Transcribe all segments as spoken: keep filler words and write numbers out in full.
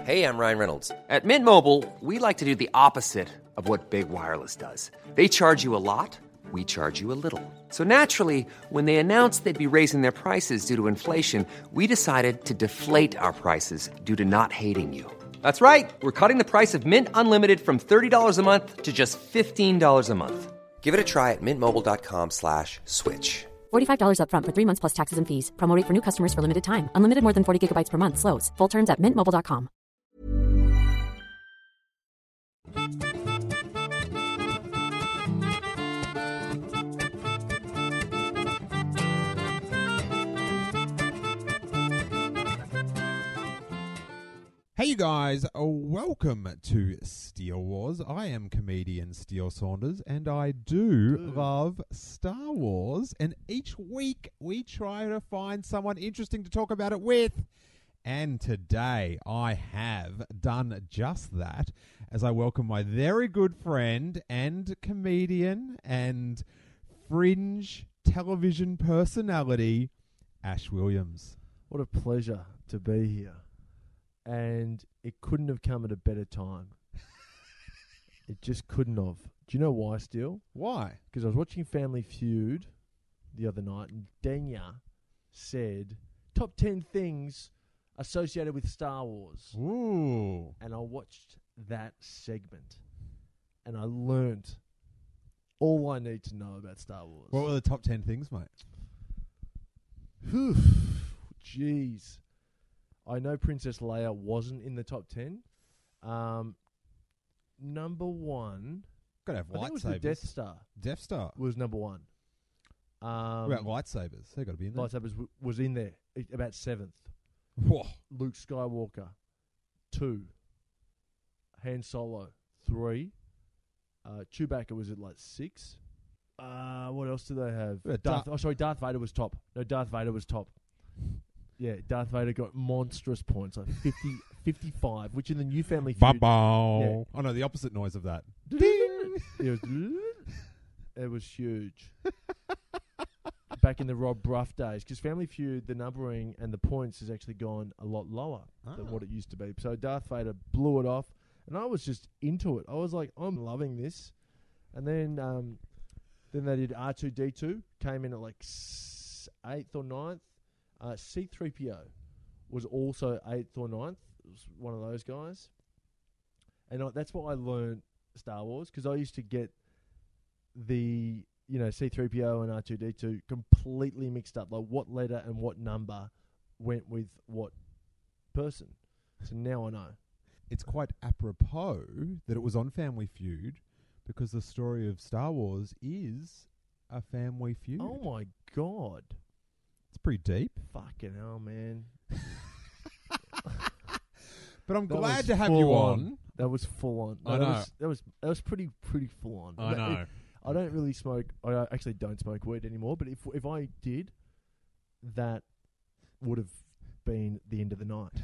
Hey, I'm Ryan Reynolds. At Mint Mobile, we like to do the opposite of what Big Wireless does. They charge you a lot, we charge you a little. So naturally, when they announced they'd be raising their prices due to inflation, we decided to deflate our prices due to not hating you. That's right. We're cutting the price of Mint Unlimited from thirty dollars a month to just fifteen dollars a month. Give it a try at mintmobile.com slash switch. forty-five dollars up front for three months plus taxes and fees. Promo rate for new customers for limited time. Unlimited more than forty gigabytes per month. Slows full terms at mint mobile dot com. Hey you guys, uh, welcome to Steele Wars. I am comedian Steele Saunders and I do Ooh. love Star Wars, and each week we try to find someone interesting to talk about it with. And today I have done just that as I welcome my very good friend and comedian and fringe television personality, Ash Williams. What a pleasure to be here. And it couldn't have come at a better time. It just couldn't have. Do you know why, Steele? Why? Because I was watching Family Feud the other night, and Danya said, top ten things associated with Star Wars. Ooh. And I watched that segment, and I learnt all I need to know about Star Wars. What were the top ten things, mate? Whew. Jeez. I know Princess Leia wasn't in the top ten. Um, number one, gotta have lightsabers. I think it was the Death Star. Death Star was number one. Um, what about lightsabers? They got to be in there. Lightsabers w- was in there it, about seventh. Whoa. Luke Skywalker, two. Han Solo, three. Uh, Chewbacca was at like six. Uh, what else do they have? Yeah, Darth, Dar- oh, sorry, Darth Vader was top. No, Darth Vader was top. Yeah, Darth Vader got monstrous points, like fifty, fifty-five, which in the new Family Feud... Ba-bow. Yeah. Oh, no, the opposite noise of that. Ding! It was, it was huge. Back in the Rob Bruff days, because Family Feud, the numbering and the points has actually gone a lot lower oh. than what it used to be. So Darth Vader blew it off, and I was just into it. I was like, I'm loving this. And then um, then they did R two D two, came in at like s- eighth or ninth. Uh, C three P O was also eighth or ninth. It was one of those guys. And I, that's what I learned Star Wars, because I used to get the, you know, C three P O and R two D two completely mixed up. Like what letter and what number went with what person. So now I know. It's quite apropos that it was on Family Feud, because the story of Star Wars is a family feud. Oh my God. It's pretty deep. Fucking hell, man. But I'm That glad was to have full you on. on. That was full on. No, I that know. Was, that was that was pretty pretty full on. I But know. it- I don't really smoke. I actually don't smoke weed anymore. But if if I did, that would have been the end of the night.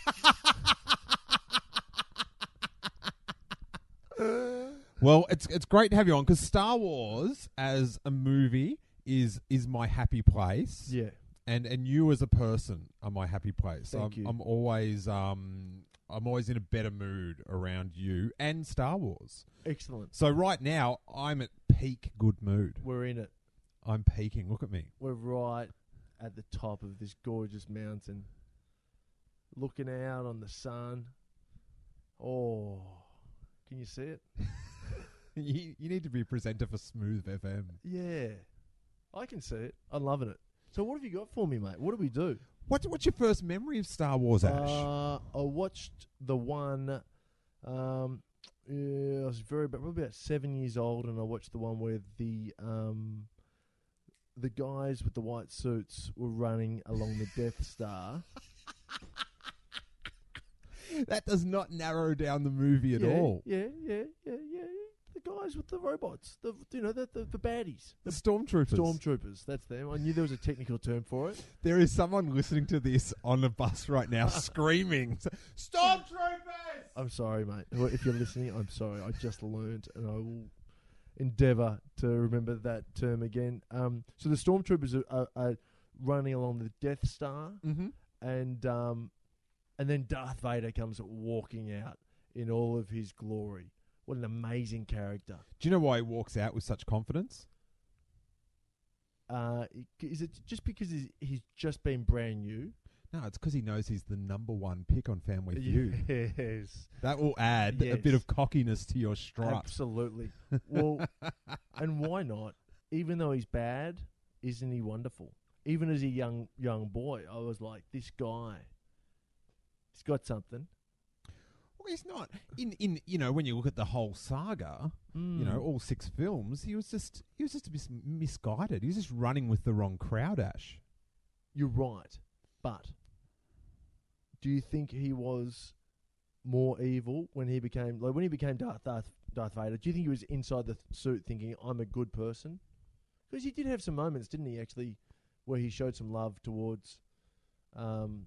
Well, it's it's great to have you on, because Star Wars as a movie is is my happy place. Yeah. And and you as a person are my happy place. Thank I'm, you. I'm always um I'm always in a better mood around you and Star Wars. Excellent. So right now I'm at peak good mood. We're in it. I'm peaking. Look at me. We're right at the top of this gorgeous mountain, looking out on the sun. Oh, can you see it? you, you need to be a presenter for Smooth F M. Yeah, I can see it. I'm loving it. So what have you got for me, mate? What do we do? What's what's your first memory of Star Wars, Ash? Uh, I watched the one. Um, yeah, I was very probably about seven years old, and I watched the one where the um, the guys with the white suits were running along the Death Star. That does not narrow down the movie at yeah, all. Yeah, yeah, yeah, yeah. The guys with the robots, the you know the the, the baddies, The stormtroopers. stormtroopers. That's them. I knew there was a technical term for it. There is someone listening to this on the bus right now screaming, "Stormtroopers!" I'm sorry, mate. Well, if you're listening, I'm sorry. I just learned, and I will endeavour to remember that term again. Um, so the stormtroopers are, are, are running along the Death Star, Mm-hmm. and um, And then Darth Vader comes walking out in all of his glory. What an amazing character. Do you know why he walks out with such confidence? Uh, is it just because he's, he's just been brand new? No, it's because he knows he's the number one pick on Family Feud. Yes. That will add Yes. a bit of cockiness to your strut. Absolutely. Well, and why not? Even though he's bad, isn't he wonderful? Even as a young young boy, I was like, this guy, he's got something. Well, he's not. In, in you know, when you look at the whole saga, Mm. you know, all six films, he was just he was just mis- misguided. He was just running with the wrong crowd, Ash. You're right. But do you think he was more evil when he became like when he became Darth Darth, Darth Vader? Do you think he was inside the th- suit thinking I'm a good person? Because he did have some moments, didn't he? Actually, where he showed some love towards um,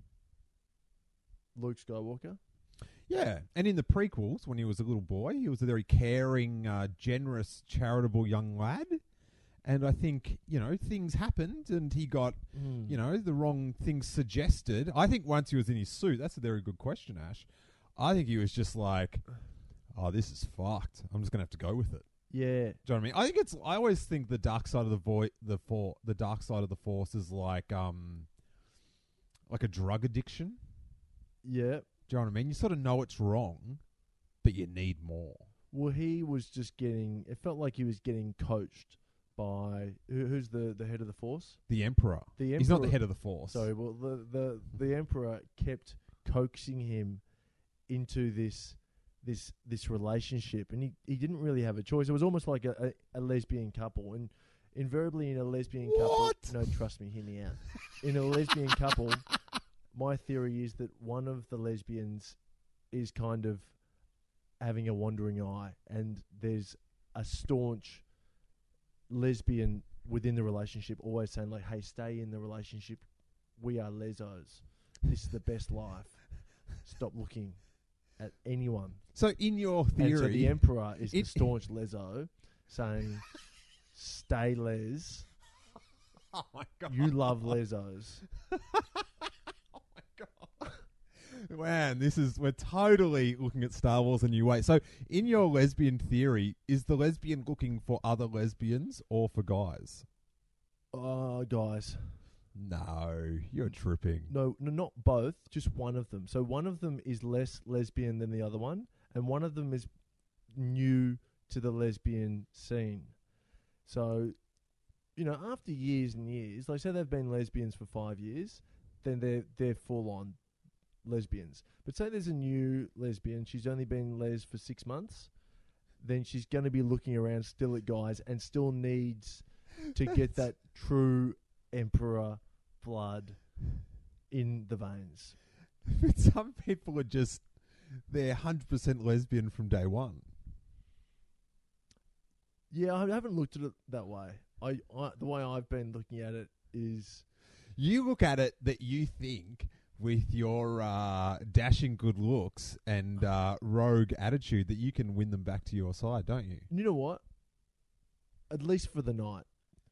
Luke Skywalker. Yeah, and in the prequels, when he was a little boy, he was a very caring, uh, generous, charitable young lad. And I think, you know, things happened and he got, Mm. you know, the wrong things suggested. I think once he was in his suit, that's a very good question, Ash. I think he was just like, oh, this is fucked. I'm just going to have to go with it. Yeah. Do you know what I mean? I think it's, I always think the dark side of the void, the for, the dark side of the force is like, um, like a drug addiction. Yeah. Do you know what I mean? You sort of know it's wrong, but you need more. Well, he was just getting. It felt like he was getting coached by who, who's the, the head of the Force. The Emperor. The He's not the Emperor- head of the Force. Sorry, well, the, the the Emperor kept coaxing him into this this this relationship, and he, he didn't really have a choice. It was almost like a, a, a lesbian couple, and invariably in a lesbian What? couple, no, trust me, hear me out. In a lesbian couple, my theory is that one of the lesbians is kind of having a wandering eye, and there's a staunch lesbian within the relationship always saying like, hey, stay in the relationship. We are lesos. This is the best life. Stop looking at anyone. So in your theory, And so the Emperor is the it- staunch leso saying, stay les. oh my god, You love lesos. oh my god, man, this is we're totally looking at Star Wars a new way. So in your lesbian theory, is the lesbian looking for other lesbians or for guys? Oh, guys. No, you're tripping. No, no, not both. Just one of them. So one of them is less lesbian than the other one, and one of them is new to the lesbian scene. So, you know, after years and years, like say they've been lesbians for five years, then they're they're full on lesbians. But say there's a new lesbian, she's only been les for six months, then she's going to be looking around still at guys and still needs to get that true Emperor blood in the veins. But some people are just they're one hundred percent lesbian from day one. Yeah, I haven't looked at it that way. I, I the way I've been looking at it is You look at it that you think with your uh, dashing good looks and uh, rogue attitude that you can win them back to your side, don't you? you know what? At least for the night.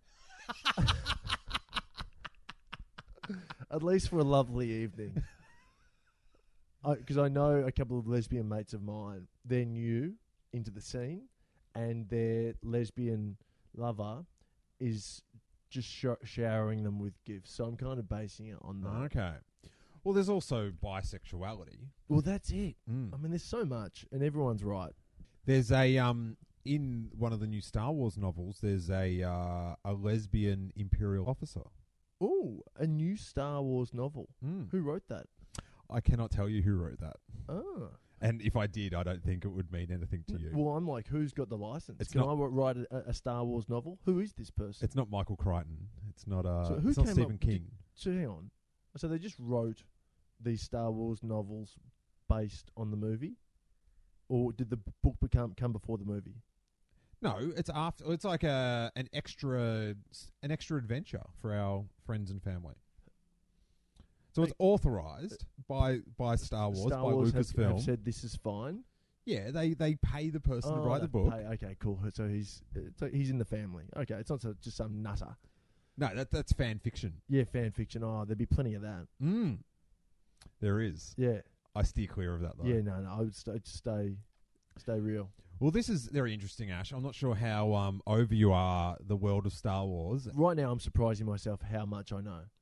At least for a lovely evening. Because I, I know a couple of lesbian mates of mine, they're new into the scene, and their lesbian lover is just sh- showering them with gifts. So I'm kind of basing it on that. Okay. Well, there's also bisexuality. Well, that's it. Mm. I mean, there's so much, and everyone's right. There's a um in one of the new Star Wars novels. There's a uh, a lesbian Imperial officer. Oh, a new Star Wars novel. Mm. Who wrote that? I cannot tell you who wrote that, Oh. and if I did, I don't think it would mean anything to you. Well, I'm like, who's got the license? It's Can not- I w- write a, a Star Wars novel? Who is this person? It's not Michael Crichton. It's not uh. So who it's not came Stephen up- King. So hang on. So they just wrote these Star Wars novels based on the movie, or did the b- book become come before the movie? No, it's after. It's like a an extra an extra adventure for our friends and family. So it's authorized by by Star Wars, Star by Wars have, Lucasfilm. have said this is fine. Yeah, they they pay the person to Oh, write the they book. pay- okay, cool. So he's uh, so he's in the family. Okay, it's not so, just some nutter. No, that that's fan fiction. Yeah, fan fiction. Oh, there'd be plenty of that. Mm. There is. Yeah. I steer clear of that, though. Yeah, no, no. I would stay, stay, stay real. Well, this is very interesting, Ash. I'm not sure how um, over you are the world of Star Wars. Right now, I'm surprising myself how much I know.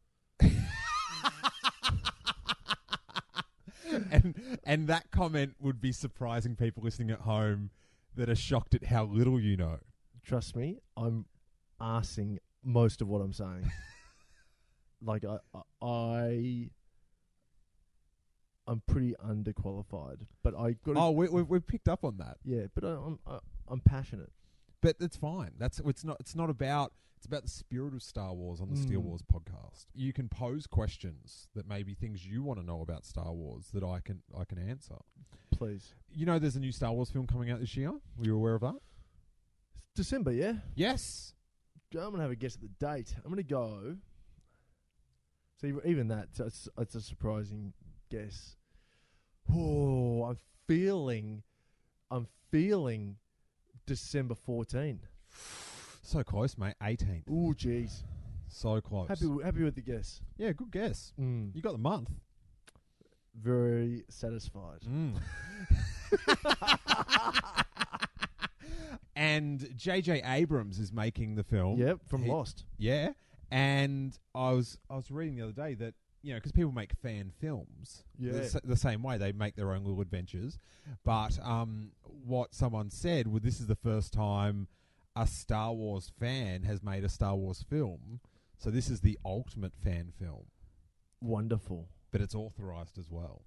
and and that comment would be surprising people listening at home that are shocked at how little you know. Trust me, I'm arsing most of what I'm saying. Like I, I, I'm pretty underqualified, but I got. Oh, we, we we've picked up on that. Yeah, but I, I'm I, I'm passionate. But it's fine. That's it's not. It's not about. It's about the spirit of Star Wars on the Mm. Steel Wars podcast. You can pose questions that may be things you want to know about Star Wars that I can I can answer. Please. You know, there's a new Star Wars film coming out this year. Were you aware of that? December, yeah. Yes. I'm gonna have a guess at the date. I'm gonna go. See, even that, so it's, it's a surprising guess. Oh, I'm feeling, I'm feeling December fourteenth. So close, mate. eighteenth. Oh, jeez. So close. Happy, w- happy with the guess. Yeah, good guess. Mm. You got the month. Very satisfied. Mm. And J J Abrams is making the film. Yep, from He- Lost. Yeah, and I was I was reading the other day that, you know, because people make fan films, Yeah. the, s- the same way they make their own little adventures. But um, what someone said, well, this is the first time a Star Wars fan has made a Star Wars film, so this is the ultimate fan film. Wonderful. But it's authorized as well.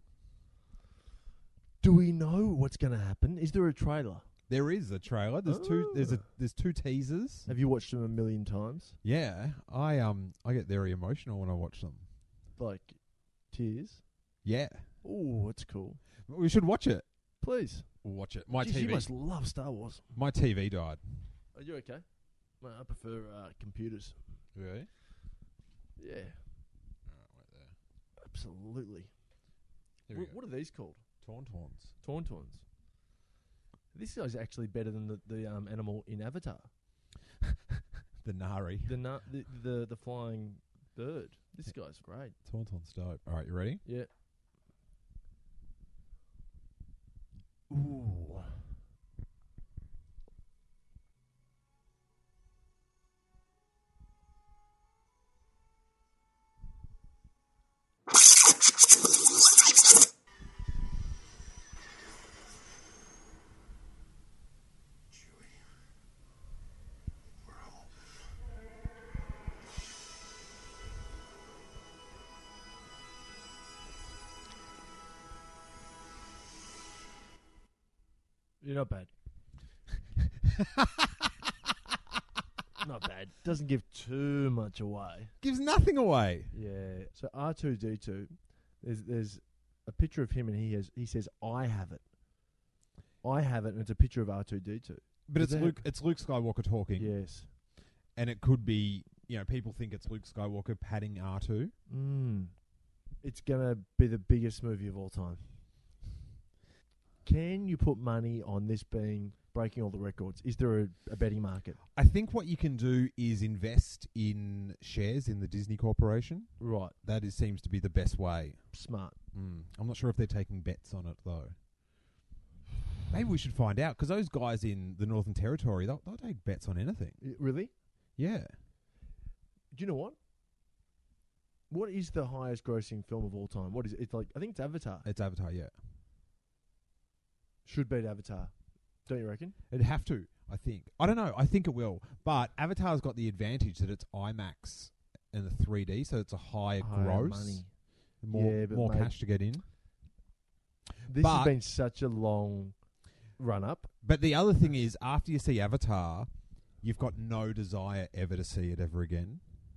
Do we know what's going to happen? Is there a trailer? There is a trailer. There's two. There's a. Ah. There's two teasers. Have you watched them a million times? Yeah, I um I get very emotional when I watch them. Like, tears? Yeah, Oh, that's cool. we should watch it. Please. We'll watch it. My Jeez, T V. you must love Star Wars. My T V died. Are you okay? Well, I prefer uh, computers. Really? Yeah, Right there. absolutely. Here we Wh- go. what are these called? Tauntauns. Tauntauns. This guy's actually better than the, the um, animal in Avatar. The Nari. The, na- the the the flying bird. This guy's great. Tauntaun's dope. All right, you ready? Yeah. Ooh. You're not bad. Not bad. Doesn't give too much away. Gives nothing away. Yeah. So R two D two, there's there's a picture of him and he has he says I have it. I have it, and it's a picture of R two D two. But Does it's that- Luke. It's Luke Skywalker talking, Yes. and it could be. You know, people think it's Luke Skywalker patting R two. Mm. It's gonna be the biggest movie of all time. Can you put money on this being breaking all the records? Is there a, a betting market? I think what you can do is invest in shares in the Disney Corporation. Right. That is, seems to be the best way. Smart. Mm. I'm not sure if they're taking bets on it, though. Maybe we should find out, because those guys in the Northern Territory, they'll, they'll take bets on anything. Y- Really? Yeah. Do you know what? What is the highest grossing film of all time? What is it? It's like I think it's Avatar. It's Avatar, yeah. Should beat Avatar. Don't you reckon? It'd have to, I think. I don't know. I think it will. But Avatar's got the advantage that it's IMAX and the three D, so it's a higher, Higher gross. money. More, Yeah, but more mate- cash to get in. This But- has been such a long run up. But the other thing is, after you see Avatar, you've got no desire ever to see it ever again.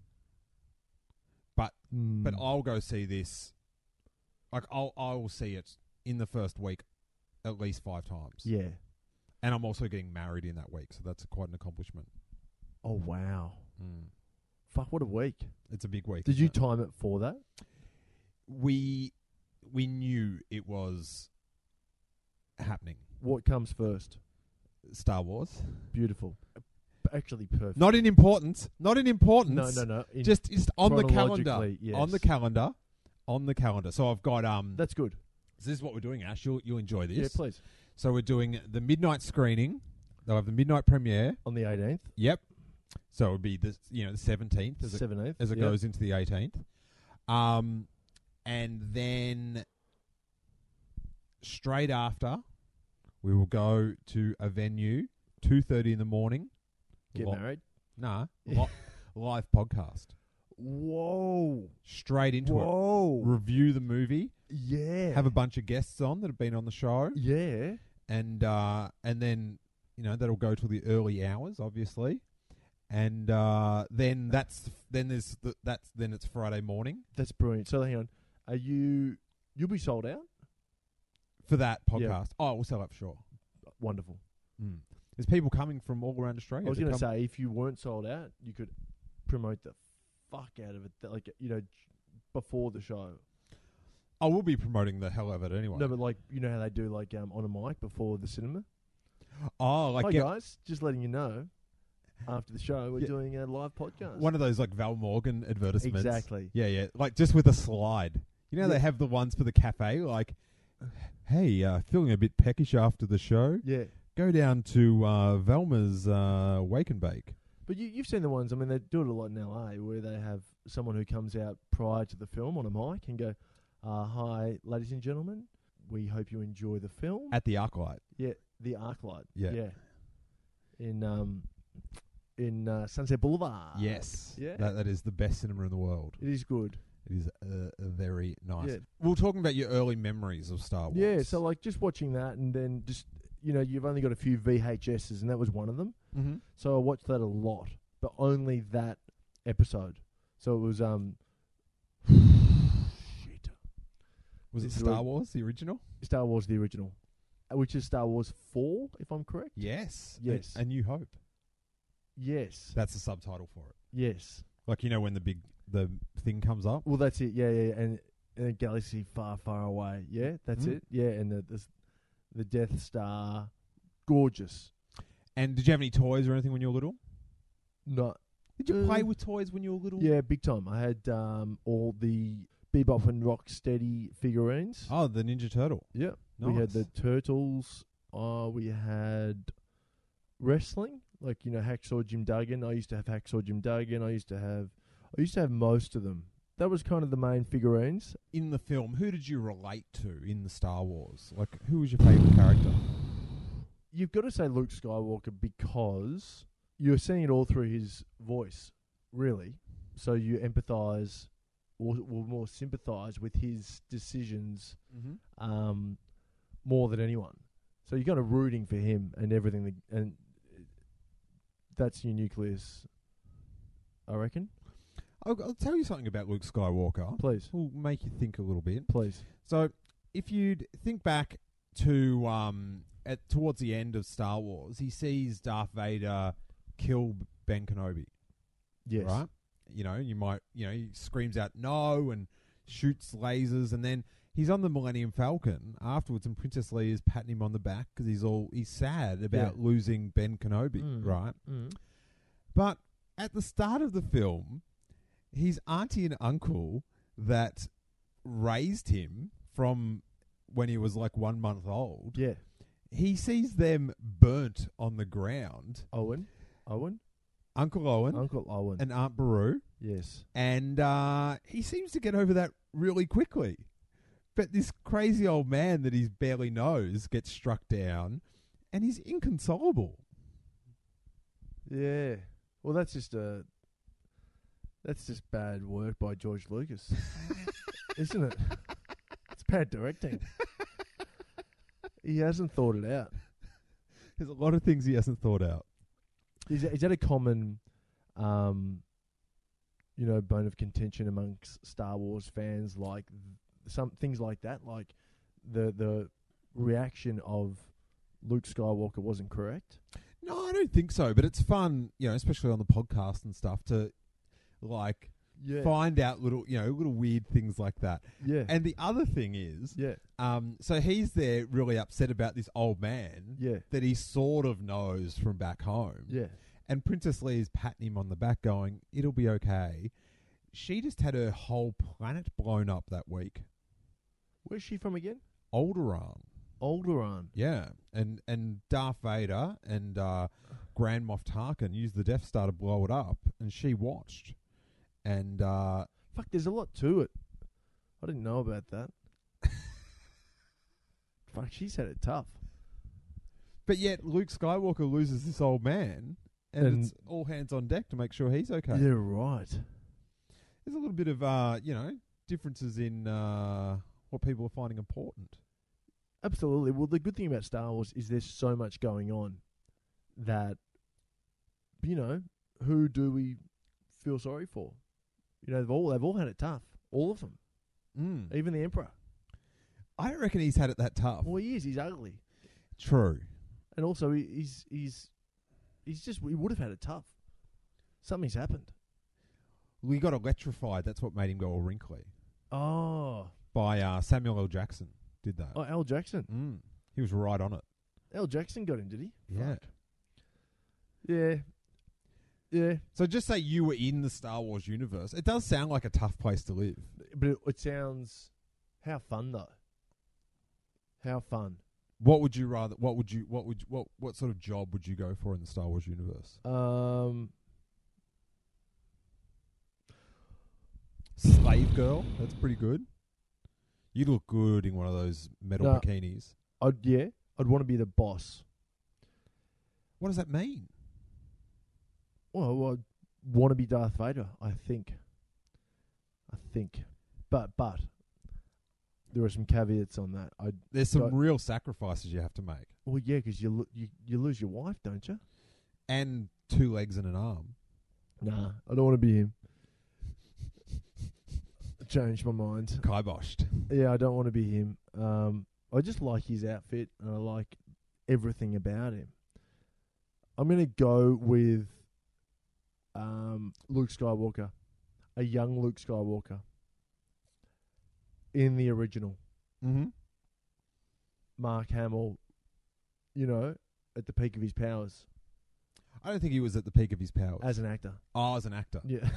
But but Mm. I'll go see this. Like I'll I will see it in the first week at least five times. Yeah. And I'm also getting married in that week, so that's quite an accomplishment. Oh wow. Mm. Fuck! What a week. It's a big week. Did isn't you it? time it for that? we we knew it was happening. What comes first? Star Wars. Beautiful. Actually, perfect. Not in importance. Not in importance. No, no, no. In Just just on the calendar. chronologically, yes. On the calendar. on the calendar. So I've got um. That's good. So this is what we're doing, Ash. You'll you'll enjoy this. Yeah, please. So we're doing the midnight screening. They'll have the midnight premiere. On the eighteenth. Yep. So it would be the you know the seventeenth as it, seventeenth. as it yep. goes into the eighteenth. Um, and then straight after, we will go to a venue, two thirty in the morning. Get Li- married. Nah, li- live podcast. Whoa. Straight into Whoa. it. Review the movie. Yeah. Have a bunch of guests on that have been on the show. Yeah. And uh, and then you know that'll go till the early hours, obviously. And uh, then that's then there's the, that's then it's Friday morning That's brilliant. So hang on. Are you you'll be sold out? for that Yeah. podcast. Oh, we'll sell up, sure. Wonderful. Mm. There's people coming from all around Australia. I was to going to come- say, if you weren't sold out, you could promote the fuck out of it, th- like you know, j- before the show. I will be promoting the hell out of it anyway. No, but like you know how they do, like um, on a mic before the cinema. oh, like Hi get guys, just letting you know. After the show, we're Yeah. doing a live podcast. one of those like Val Morgan advertisements. Exactly. Yeah, yeah. Like just with a slide. You know Yeah. they have the ones for the cafe, like, hey, uh, feeling a bit peckish after the show? Yeah, Go down to uh, Velma's uh, Wake and Bake. but you, you've seen the ones. I mean, they do it a lot in L A, where they have someone who comes out prior to the film on a mic and go, uh, "Hi, ladies and gentlemen, we hope you enjoy the film." At the Arclight. Yeah, the ArcLight. Yeah. yeah. In um, in uh, Sunset Boulevard. Yes. Yeah. That, that is the best cinema in the world. It is good. It is uh, very nice. Yeah. We were talking about your early memories of Star Wars. Yeah, so like just watching that, and then just you know you've only got a few V H S's, and that was one of them. Mm-hmm. So I watched that a lot, but only that episode. So it was um, shit. Was it It's Star really- Wars, the original? Star Wars the original, uh, which is Star Wars four, if I'm correct. Yes. Yes. A, a New Hope. Yes. That's the subtitle for it. Yes. Like, you know, when the big the thing comes up. Well, that's it. Yeah, yeah, yeah. and, and a galaxy far, far away. Yeah, that's Mm. it. Yeah, and the, the the Death Star, gorgeous. And did you have any toys or anything when you were little? No. Did you Uh, play with toys when you were little? Yeah, big time. I had um all the Bebop and Rocksteady figurines. Oh, the Ninja Turtle. Yeah. We had the Nice. Turtles. Uh, we had wrestling, like you know Hacksaw Jim Duggan. I used to have Hacksaw Jim Duggan. I used to have, I used to have most of them. That was kind of the main figurines. In the film, who did you relate to in the Star Wars? Like, who was your favourite character? You've got to say Luke Skywalker because you're seeing it all through his voice, really. So you empathise, or, or more sympathise with his decisions Mm-hmm. um, more than anyone. So you're kind of rooting for him and everything, that, and that's your nucleus, I reckon. I'll, I'll tell you something about Luke Skywalker. Please, Will make you think a little bit. please. So, if you'd think back to um, at towards the end of Star Wars, he sees Darth Vader kill Ben Kenobi. Yes. Right? You know, you might, you know, he screams out no and shoots lasers, and then he's on the Millennium Falcon afterwards, and Princess Leia is patting him on the back because he's all he's sad about Yeah. losing Ben Kenobi, Mm. right? Mm. But at the start of the film, his auntie and uncle that raised him from when he was like one month old, Yeah. he sees them burnt on the ground. Owen. Owen. Uncle Owen Uncle Owen. and Aunt Beru. yes. And uh, he seems to get over that really quickly. But this crazy old man that he barely knows gets struck down, and he's inconsolable. Yeah. Well, that's just a. That's just bad work by George Lucas, isn't it? It's bad directing. He hasn't thought it out. There's a lot of things he hasn't thought out. Is that, is that a common, um, you know, bone of contention amongst Star Wars fans? Like th- some things like that, like the the reaction of Luke Skywalker wasn't correct. No, I don't think so. But it's fun, you know, especially on the podcast and stuff, to like Yeah. find out little, you know, little weird things like that. Yeah. And the other thing is, yeah. um, so he's there really upset about this old man Yeah. that he sort of knows from back home. Yeah. And Princess Leia is patting him on the back, going, "It'll be okay." she just had her whole planet blown up that week. Where's she from again? Alderaan. Alderaan. Yeah, and and Darth Vader and uh, Grand Moff Tarkin used the Death Star to blow it up, and she watched. And uh, Fuck, there's a lot to it. I didn't know about that. Fuck, she's had it tough. But yet Luke Skywalker loses this old man, and, And- it's all hands on deck to make sure he's okay. Yeah, right. There's a little bit of, uh, you know, differences in uh, what people are finding important. Absolutely. Well, the good thing about Star Wars is there's so much going on that, you know, who do we feel sorry for? You know, they've all they've all had it tough. All of them. Mm. Even the Emperor. I don't reckon he's had it that tough. Well, he is. He's ugly. True. And also, he, he's he's he's just he would have had it tough. Something's happened. We got electrified. That's what made him go all wrinkly. Oh, By uh, Samuel L. Jackson did that. oh, Al Jackson. Mm. He was right on it. Al Jackson got him, did he? Yeah. Fuck. Yeah. Yeah. So just say you were in the Star Wars universe. It does sound like a tough place to live. But it, it sounds how fun though. How fun. What would you rather? What would you? What would? You, what? What sort of job would you go for in the Star Wars universe? Um. Slave girl. That's pretty good. You look good in one of those metal No. bikinis. I'd yeah. I'd want to be the boss. What does that mean? Well, I'd want to be Darth Vader. I think. I think, but but there are some caveats on that. I There's some Right. real sacrifices you have to make, well yeah, because you, lo- you you lose your wife, don't you? and two legs and an arm. Nah, I don't want to be him. Changed my mind. Kiboshed. Yeah, I don't want to be him. Um, I just like his outfit and I like everything about him. I'm gonna go with um, Luke Skywalker, a young Luke Skywalker in the original. Mm-hmm. Mark Hamill, you know, at the peak of his powers I don't think he was at the peak of his powers. as an actor. oh, as an actor. Yeah.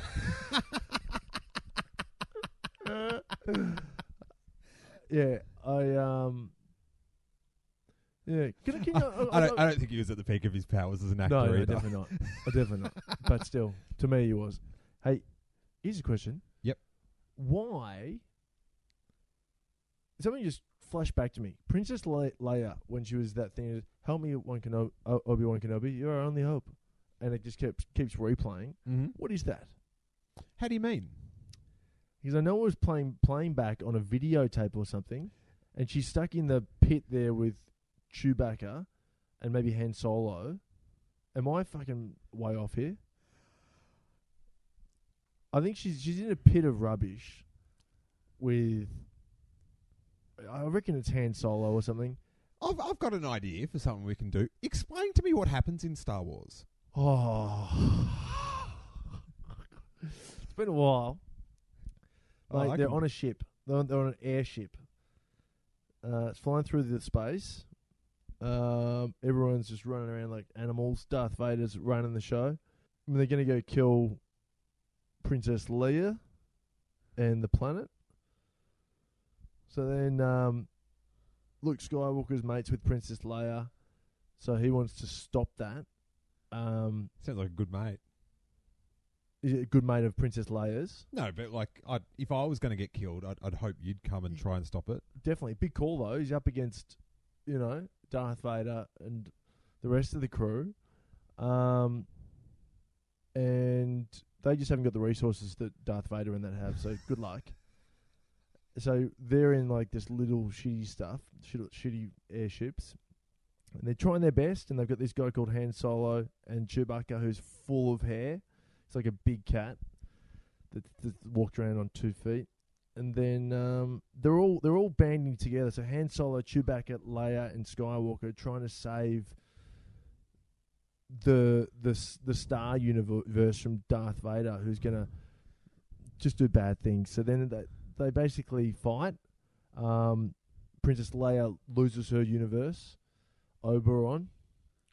yeah, I um. Yeah, can, I- can you, I don't. I don't think he was at the peak of his powers as an actor No, no, either. definitely not. Oh, definitely not. But still, to me, he was. Hey, here's a question. Yep. Why? Something just flashed back to me. Princess Le- Leia, when she was that thing, help me, One Kenobi, o- Obi-Wan Kenobi, you're our only hope. And it just keeps keeps replaying. Mm-hmm. What is that? How do you mean? Because I know it was playing playing back on a videotape or something, and she's stuck in the pit there with Chewbacca and maybe Han Solo. Am I fucking way off here? I think she's she's in a pit of rubbish with. I reckon it's Han Solo or something. I've I've got an idea for something we can do. Explain to me what happens in Star Wars. Oh, it's been a while. Oh, Like I they're can- on a ship. They're on, they're on an airship. Uh, it's flying through the space. Um, everyone's just running around like animals. Darth Vader's running the show. And they're going to go kill Princess Leia and the planet. So then um, Luke Skywalker's mates with Princess Leia. So he wants to stop that. Um, Sounds like a good mate. is it a good mate of Princess Leia's? No, but like, I'd, if I was going to get killed, I'd, I'd hope you'd come and try and stop it. Definitely. Big call, though. He's up against, you know, Darth Vader and the rest of the crew. Um, and they just haven't got the resources that Darth Vader and that have, so good luck. So they're in, like, this little shitty stuff, shitty, shitty airships. And they're trying their best, and they've got this guy called Han Solo and Chewbacca who's full of hair. It's like a big cat that, that walked around on two feet. And then um, they're all they're all banding together. So Han Solo, Chewbacca, Leia, and Skywalker are trying to save the the s- the Star Universe from Darth Vader, who's gonna just do bad things. So then they they basically fight. Um, Princess Leia loses her universe, Oberon,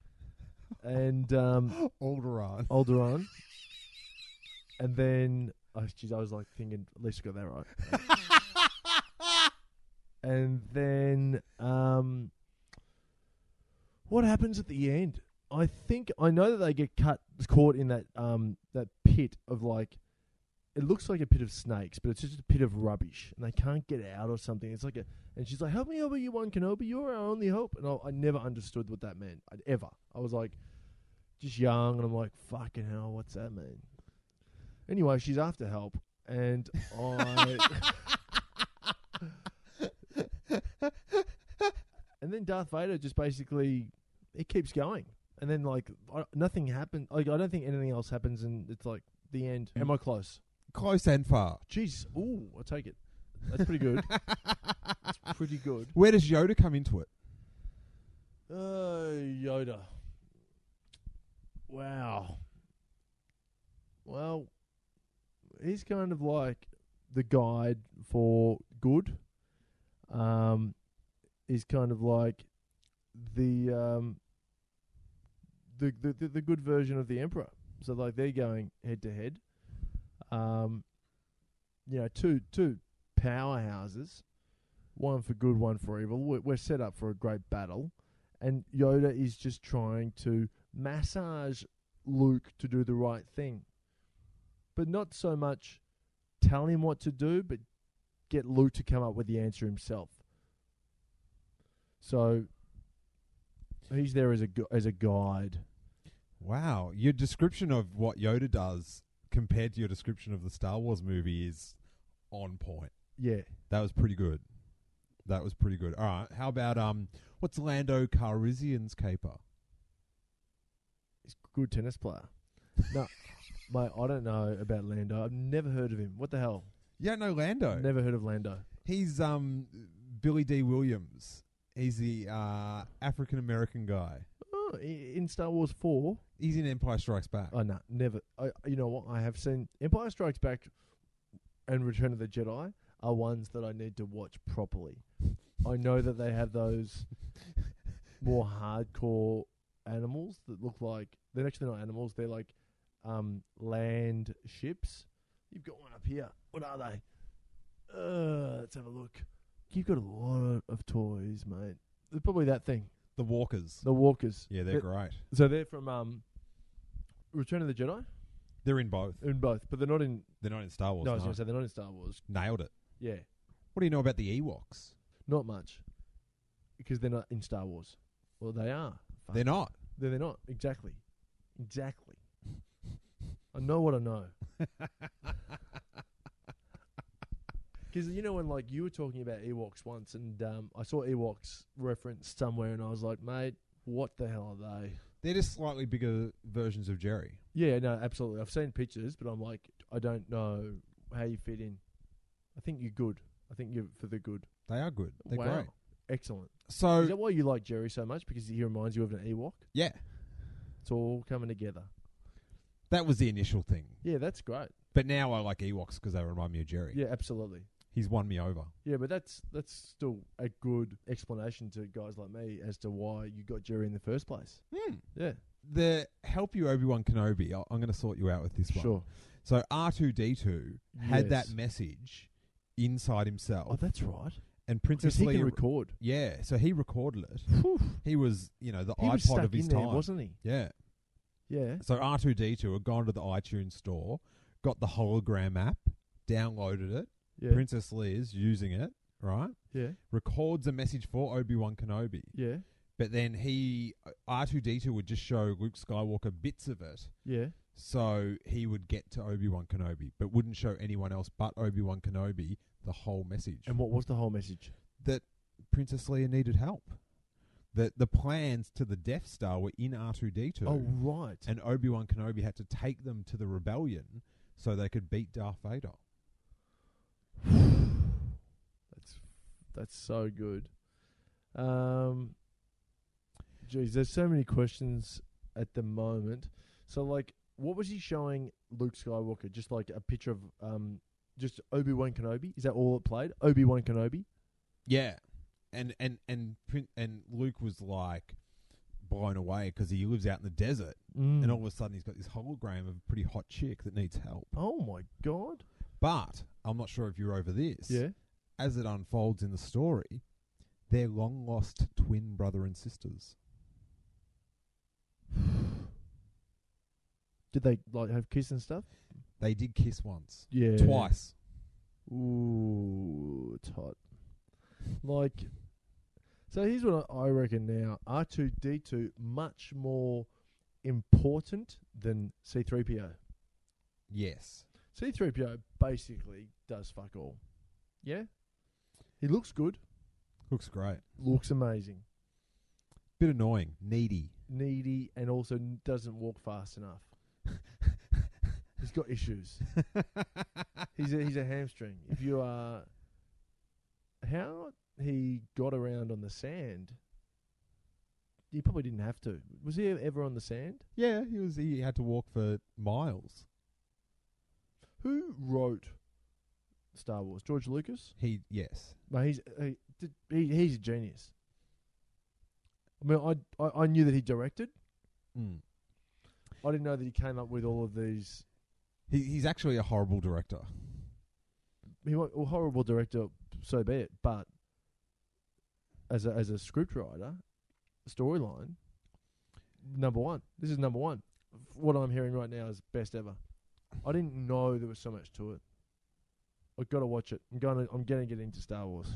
and um, Alderaan. Alderaan. And then I, geez, I was like thinking, at least I got that right. And then, um, what happens at the end? I think I know that they get cut, caught in that um that pit of like, it looks like a pit of snakes, but it's just a pit of rubbish, and they can't get out or something. It's like a, and she's like, "Help me, Obi-Wan Kenobi, you're our only hope." And I, I never understood what that meant. I'd ever. I was like, just young, and I'm like, "Fucking hell, what's that mean?" Anyway, she's after help, and I. And then Darth Vader just basically, it keeps going. And then, like, I, nothing happened. Like, I don't think anything else happens, and it's like the end. Am I close? Close and far. Jeez. Ooh, I'll take it. That's pretty good. That's pretty good. Where does Yoda come into it? Uh, Yoda. Wow. Well, he's kind of like the guide for good. Um, he's kind of like the um the the the, the good version of the Emperor. So like they're going head to head. Um, you know, two two powerhouses, one for good, one for evil. We're, we're set up for a great battle, and Yoda is just trying to massage Luke to do the right thing, but not so much tell him what to do, but get Luke to come up with the answer himself. So he's there as a gu- as a guide. Wow, your description of what Yoda does compared to your description of the Star Wars movie is on point. Yeah. That was pretty good. That was pretty good. All right, how about um, what's Lando Calrissian's caper? He's a good tennis player. No, mate, I don't know about Lando. I've never heard of him. What the hell? Yeah, no, Lando. Never heard of Lando. He's um Billy D. Williams. He's the uh, African American guy. Oh, i- in Star Wars four. He's in Empire Strikes Back. Oh no, never. I, you know what? I have seen Empire Strikes Back and Return of the Jedi are ones that I need to watch properly. I know that they have those more hardcore animals that look like they're actually not animals. They're like um, land ships. You've got one up here. What are they? Uh, let's have a look. You've got a lot of toys, mate. They're probably that thing. The Walkers. The Walkers. Yeah, they're great. So they're from um, Return of the Jedi? They're in both. In both, but they're not in... They're not in Star Wars. No, I was no. going to say they're not in Star Wars. Nailed it. Yeah, What do you know about the Ewoks? not much. Because they're not in Star Wars. Well, they are. Fuck. They're not. They're, they're not. Exactly. Exactly. I know what I know. Because, you know, when, like, you were talking about Ewoks once, and um, I saw Ewoks referenced somewhere, and I was like, mate, what the hell are they? They're just slightly bigger versions of Jerry. Yeah, no, absolutely. I've seen pictures, but I'm like, I don't know how you fit in. I think you're good. I think you're for the good. They are good. They're wow. great. Excellent. So, Is that why you like Jerry so much? Because he reminds you of an Ewok? yeah, It's all coming together. that was the initial thing. Yeah, that's great. But now I like Ewoks because they remind me of Jerry. Yeah, absolutely. He's won me over. Yeah, but that's that's still a good explanation to guys like me as to why you got Jerry in the first place. Hmm. Yeah, The help you Obi-Wan Kenobi, I'll- I'm going to sort you out with this one. sure. So R two D two had Yes. that message inside himself. Oh, that's right. and Because Princess he Leia... can record. Yeah, so he recorded it. Whew. He was, you know, the He was iPod stuck of his in there, time. wasn't he? Yeah. Yeah. So R two D two had gone to the iTunes store, got the hologram app, downloaded it. Yeah. Princess Leia's using it, right? Yeah. Records a message for Obi-Wan Kenobi. Yeah. But then he, R two D two would just show Luke Skywalker bits of it. Yeah. So he would get to Obi-Wan Kenobi, but wouldn't show anyone else but Obi-Wan Kenobi the whole message. And what was the whole message? That Princess Leia needed help. That the plans to the Death Star were in R two D two. Oh, right. And Obi-Wan Kenobi had to take them to the rebellion so they could beat Darth Vader. That's that's so good. Um, geez, there's so many questions at the moment. So, like, what was he showing Luke Skywalker? Just like a picture of um, just Obi-Wan Kenobi? Is that all it played? Obi-Wan Kenobi? Yeah. And and and Prin- and Luke was like, blown away because he lives out in the desert, Mm. and all of a sudden he's got this hologram of a pretty hot chick that needs help. Oh my god! But I'm not sure if you're over this. Yeah. As it unfolds in the story, they're long lost twin brother and sisters. Did they like have kiss and stuff? They did kiss once, Yeah. twice. Ooh, it's hot. Like, so here's what I I reckon now. R two D two much more important than C three P O. Yes. C three P O basically does fuck all. Yeah? He looks good. Looks great. Looks amazing. Bit annoying. Needy. Needy and also n- doesn't walk fast enough. He's got issues. He's a, he's a hamstring. If you are... How he got around on the sand... He probably didn't have to. Was he ever on the sand? Yeah, he was. He had to walk for miles. Who wrote Star Wars? George Lucas? He yes. No, he's he, did- he he's a genius. I mean, I, I I knew that he directed. Mm. I didn't know that he came up with all of these. He he's actually a horrible director. He wa- a horrible director, so be it. But as a as a scriptwriter, storyline, number one. This is number one. What I'm hearing right now is best ever. I didn't know there was so much to it. I've got to watch it. I'm going to. I'm going to get into Star Wars,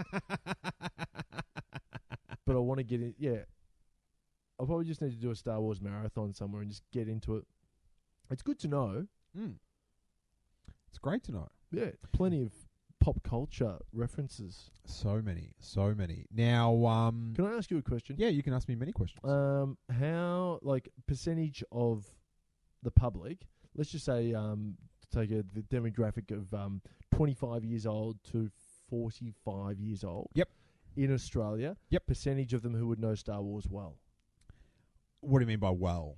but I want to get in. Yeah, I'll probably just need to do a Star Wars marathon somewhere and just get into it. It's good to know. Mm. It's great to know. Yeah, plenty of pop culture references. So many, so many. Now, um, Can I ask you a question? yeah, you can ask me many questions. Um, how like percentage of the public? Let's just say, um, take a, the demographic of um, twenty-five years old to forty-five years old. Yep. In Australia. Yep. Percentage of them who would know Star Wars well. What do you mean by well?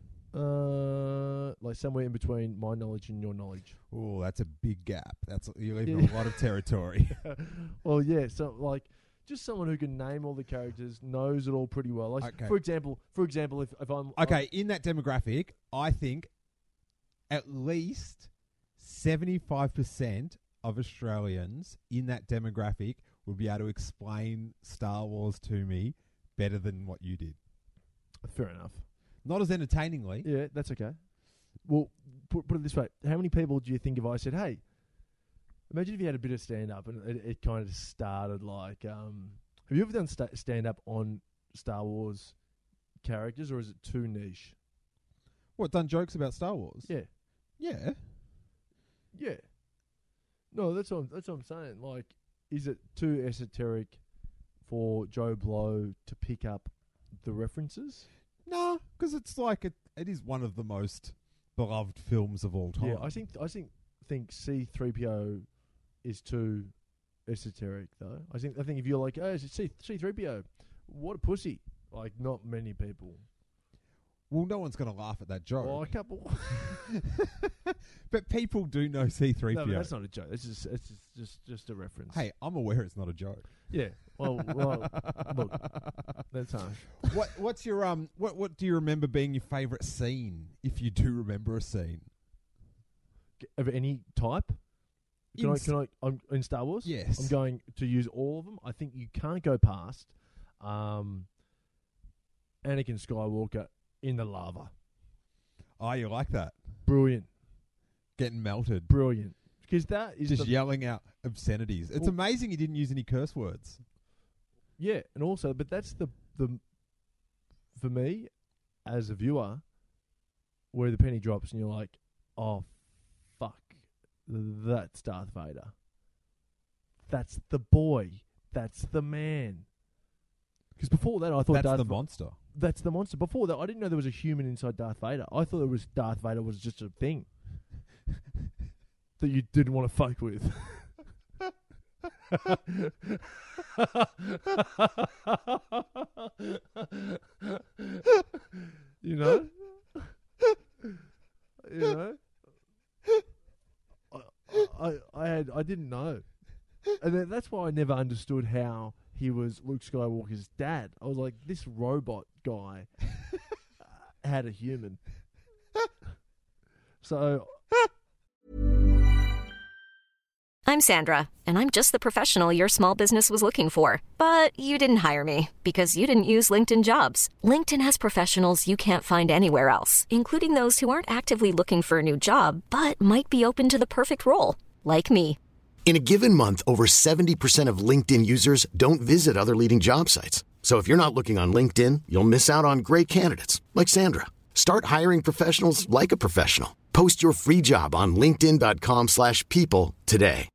Uh, like somewhere in between my knowledge and your knowledge. Oh, that's a big gap. That's you're leaving a lot of territory. Well, yeah. So, like, just someone who can name all the characters, knows it all pretty well. Like, Okay. for example, for example, if if I'm Okay, in that demographic, I think at least seventy-five percent of Australians in that demographic would be able to explain Star Wars to me better than what you did. fair enough. Not as entertainingly. Yeah, that's okay. Well, put, put it this way: how many people do you think if I said, "Hey, imagine if you had a bit of stand up and it, it kind of started like, um, have you ever done sta- stand up on Star Wars characters, or is it too niche?" What, done jokes about Star Wars? Yeah, Yeah. yeah. No, that's what I'm, that's what I'm saying. Like, is it too esoteric for Joe Blow to pick up the references? No, because it's like it, it is one of the most beloved films of all time. Yeah, I think I think think C three P O is too esoteric though. I think I think if you're like, oh, it's C three P O, what a pussy. Like, not many people. Well, no one's going to laugh at that joke. Oh, a couple. But people do know C three P O. No, but that's not a joke. It's just it's just just, just a reference. Hey, I'm aware it's not a joke. Yeah. Well, well look, that's harsh. what what's your um what what do you remember being your favourite scene, if you do remember a scene? Of any type? Can In I? s- Can I? I'm in Star Wars. Yes. I'm going to use all of them. I think you can't go past um, Anakin Skywalker in the lava. Oh, you like that? Brilliant, Getting melted. brilliant. Because that is Just the, yelling out obscenities. It's Well- amazing you didn't use any curse words. yeah, and also, but that's the the for me as a viewer, where the penny drops and you're like, oh, fuck, that's Darth Vader. That's the boy. That's the man. Because before that, I thought That's Darth the Va- monster. That's the monster. Before that, I didn't know there was a human inside Darth Vader. I thought it was Darth Vader was just a thing that you didn't want to fuck with. You know? You know? I, I I had I didn't know. And then that's why I never understood how he was Luke Skywalker's dad. I was like, this robot guy had a human. So I'm Sandra, and I'm just the professional your small business was looking for. But you didn't hire me because you didn't use LinkedIn Jobs. LinkedIn has professionals you can't find anywhere else, including those who aren't actively looking for a new job, but might be open to the perfect role, like me. In a given month, over seventy percent of LinkedIn users don't visit other leading job sites. So if you're not looking on LinkedIn, you'll miss out on great candidates like Sandra. Start hiring professionals like a professional. Post your free job on linkedin dot com slash people today.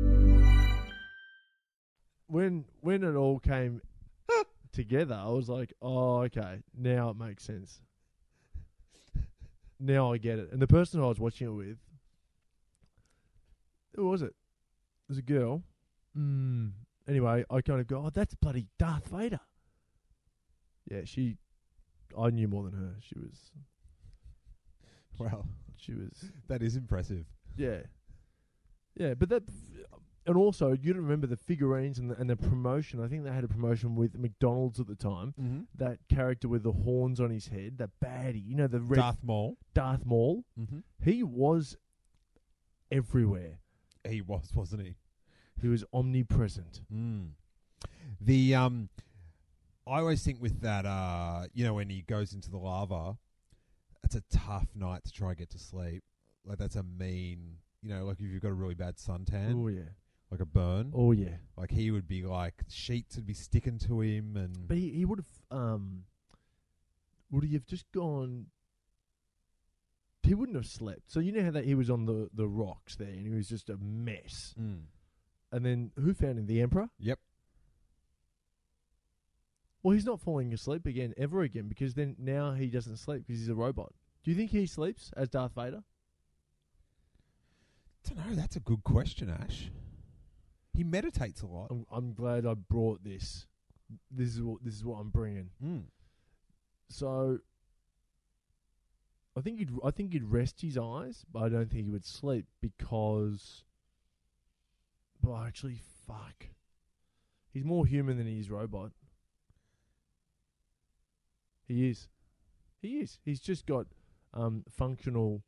when when it all came together, I was like, oh, okay, now it makes sense. Now I get it. And the person I was watching it with, who was it? It was a girl. Mm. Anyway, I kind of go, oh, that's bloody Darth Vader. Yeah, she, I knew more than her. She was, Wow, she was, that is impressive. yeah. Yeah, but that, and also, you don't remember the figurines and the, and the promotion. I think they had a promotion with McDonald's at the time. Mm-hmm. That character with the horns on his head, that baddie, you know, the red Darth Maul. Darth Maul. Mm-hmm. He was everywhere. He was, wasn't he? He was omnipresent. Mm. The um, I always think with that, uh, you know, when he goes into the lava, it's a tough night to try and get to sleep. Like that's a mean, you know, like if you've got a really bad suntan, Oh yeah. like a burn. Oh yeah. Like he would be like sheets would be sticking to him, and But he, he would have um would he have just gone he wouldn't have slept. So you know how that he was on the, the rocks there and he was just a mess. Mm. And then who found him? The Emperor? Yep. Well, he's not falling asleep again ever again because then now he doesn't sleep because he's a robot. Do you think he sleeps as Darth Vader? I don't know. That's a good question, Ash. He meditates a lot. I'm, I'm glad I brought this. This is what this is what I'm bringing. Mm. So, I think he'd I think he'd rest his eyes, but I don't think he would sleep because. Well, actually, fuck. He's more human than he is robot. He is. He is. He's just got um, functional.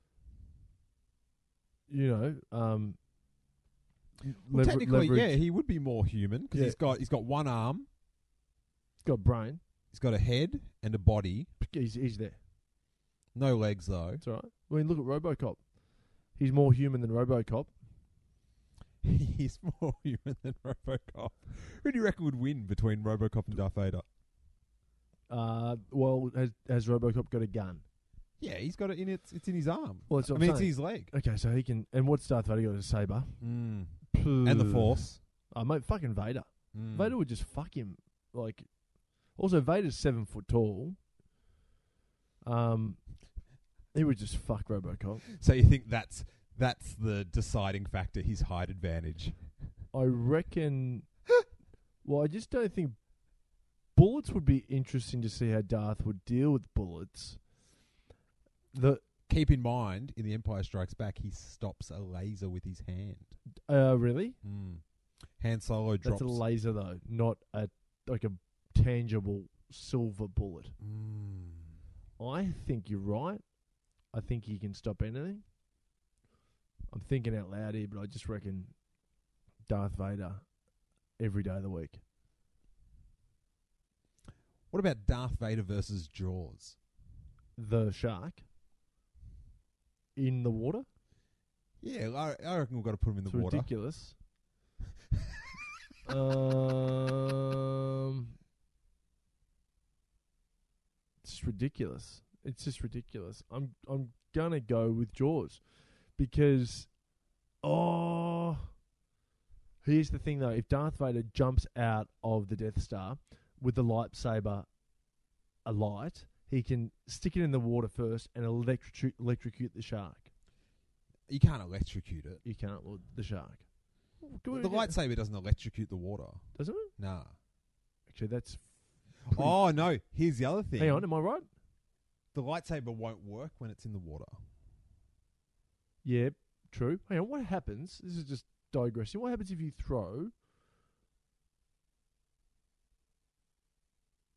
You know, um, Well, lever- technically, leverage. yeah, he would be more human because Yeah. he's got he's got one arm, He's got brain. he's got a head and a body. He's he's there. No legs though. That's all right. I mean, look at RoboCop. He's more human than RoboCop. He's more human than RoboCop. Who do you reckon would win between RoboCop and Darth Vader? Uh, well, has has RoboCop got a gun? Yeah, he's got it in its it's in his arm. Well, that's I what mean, I'm it's in saying. his leg. Okay, so he can. And what's Darth Vader got? A saber. Mm. And the Force. Oh, mate, fucking Vader. Mm. Vader would just fuck him. Like, also Vader's seven foot tall. Um, he would just fuck RoboCop. So you think that's that's the deciding factor? His height advantage. I reckon. Well, I just don't think bullets would be interesting to see how Darth would deal with bullets. The Keep in mind, in The Empire Strikes Back, he stops a laser with his hand. uh, really? Mm. Han Solo drops. That's a laser though, not a like a tangible silver bullet. Mm. I think you're right. I think he can stop anything. I'm thinking out loud here, but I just reckon Darth Vader every day of the week. What about Darth Vader versus Jaws? The shark in the water? Yeah, I, I reckon we've got to put him in the It's water. ridiculous. um, it's just ridiculous. It's just ridiculous. I'm I'm gonna go with Jaws because oh, here's the thing though: if Darth Vader jumps out of the Death Star with the lightsaber alight, he can stick it in the water first and electrocute electrocute the shark. You can't electrocute it. You can't, well, the shark. The lightsaber doesn't electrocute the water. Doesn't it? Nah. Actually, that's. Oh, no. Here's the other thing. Hang on, am I right? The lightsaber won't work when it's in the water. Yeah, true. Hang on, what happens? This is just digressing. What happens if you throw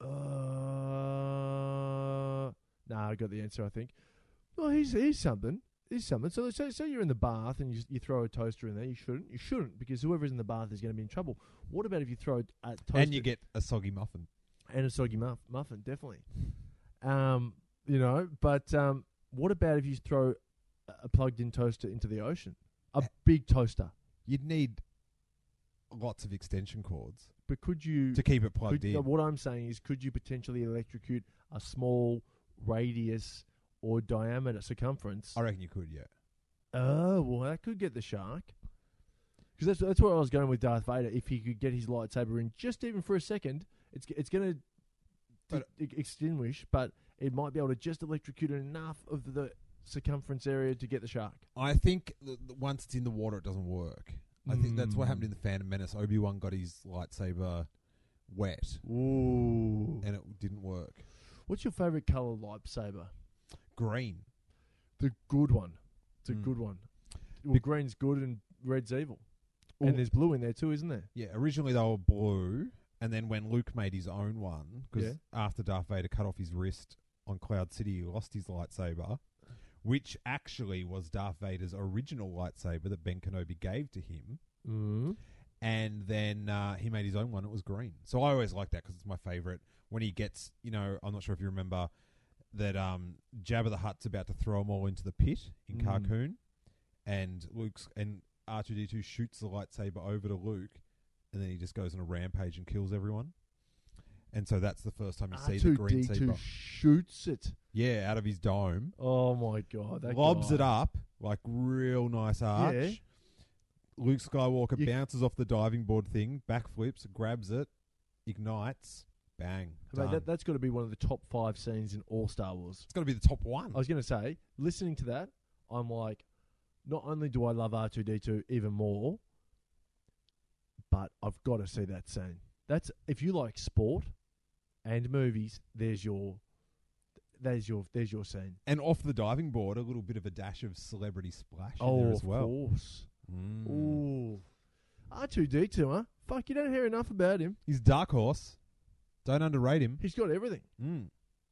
Uh, nah, I got the answer, I think. Well, here's, here's something. Here's something. So, so, so you're in the bath and you, you throw a toaster in there. You shouldn't. You shouldn't, because whoever's in the bath is going to be in trouble. What about if you throw a toaster... And you get a soggy muffin. And a soggy muff, muffin, definitely. Um, you know, but um, what about if you throw a plugged-in toaster into the ocean? A big toaster. You'd need lots of extension cords. But could you... To keep it plugged could, in. uh, What I'm saying is, could you potentially electrocute a small radius or diameter circumference? I reckon you could, yeah. Oh, well, that could get the shark. Because that's, that's where I was going with Darth Vader. If he could get his lightsaber in just even for a second, it's it's going to extinguish, but it might be able to just electrocute enough of the circumference area to get the shark. I think th- th- once it's in the water, it doesn't work. I think that's what happened in the Phantom Menace. Obi-Wan got his lightsaber wet, Ooh. and it didn't work. What's your favourite colour lightsaber? Green. The good one. It's a Mm. good one. Well, Be- green's good and red's evil. Well- and there's blue in there too, isn't there? Yeah, originally they were blue, and then when Luke made his own one, because Yeah. after Darth Vader cut off his wrist on Cloud City, he lost his lightsaber, which actually was Darth Vader's original lightsaber that Ben Kenobi gave to him. Mm. And then uh, he made his own one. It was green. So I always like that because it's my favourite. When he gets, you know, I'm not sure if you remember that um, Jabba the Hutt's about to throw them all into the pit in Mm. Carcoon, and Luke's and R two D two shoots the lightsaber over to Luke, and then he just goes on a rampage and kills everyone. And so that's the first time you see the green R two D two saber. shoots it. Yeah, out of his dome. Oh my god! That Lobs guy. it up, like real nice arch. Yeah. Luke Skywalker You- bounces off the diving board thing, backflips, grabs it, ignites, bang. Mate, done. that, that's got to be one of the top five scenes in all Star Wars. It's got to be the top one. I was going to say, listening to that, I'm like, not only do I love R two D two even more, but I've got to see that scene. That's if you like sport and movies. There's your, there's your, there's your scene. And off the diving board, a little bit of a dash of celebrity splash in Oh, there as of well. course. Mm. Ooh, R two D two, huh? Fuck, you don't hear enough about him. He's dark horse. Don't underrate him. He's got everything. Mm.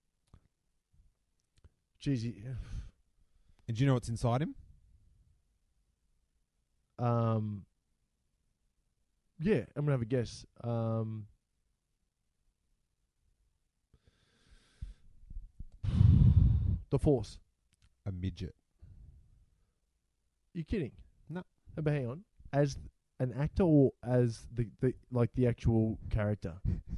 Jeez, he, And do you know what's inside him? um, yeah, I'm gonna have a guess. Um, the Force. A midget. You kidding? No. No, but hang on. As an actor or as the, the like the actual character?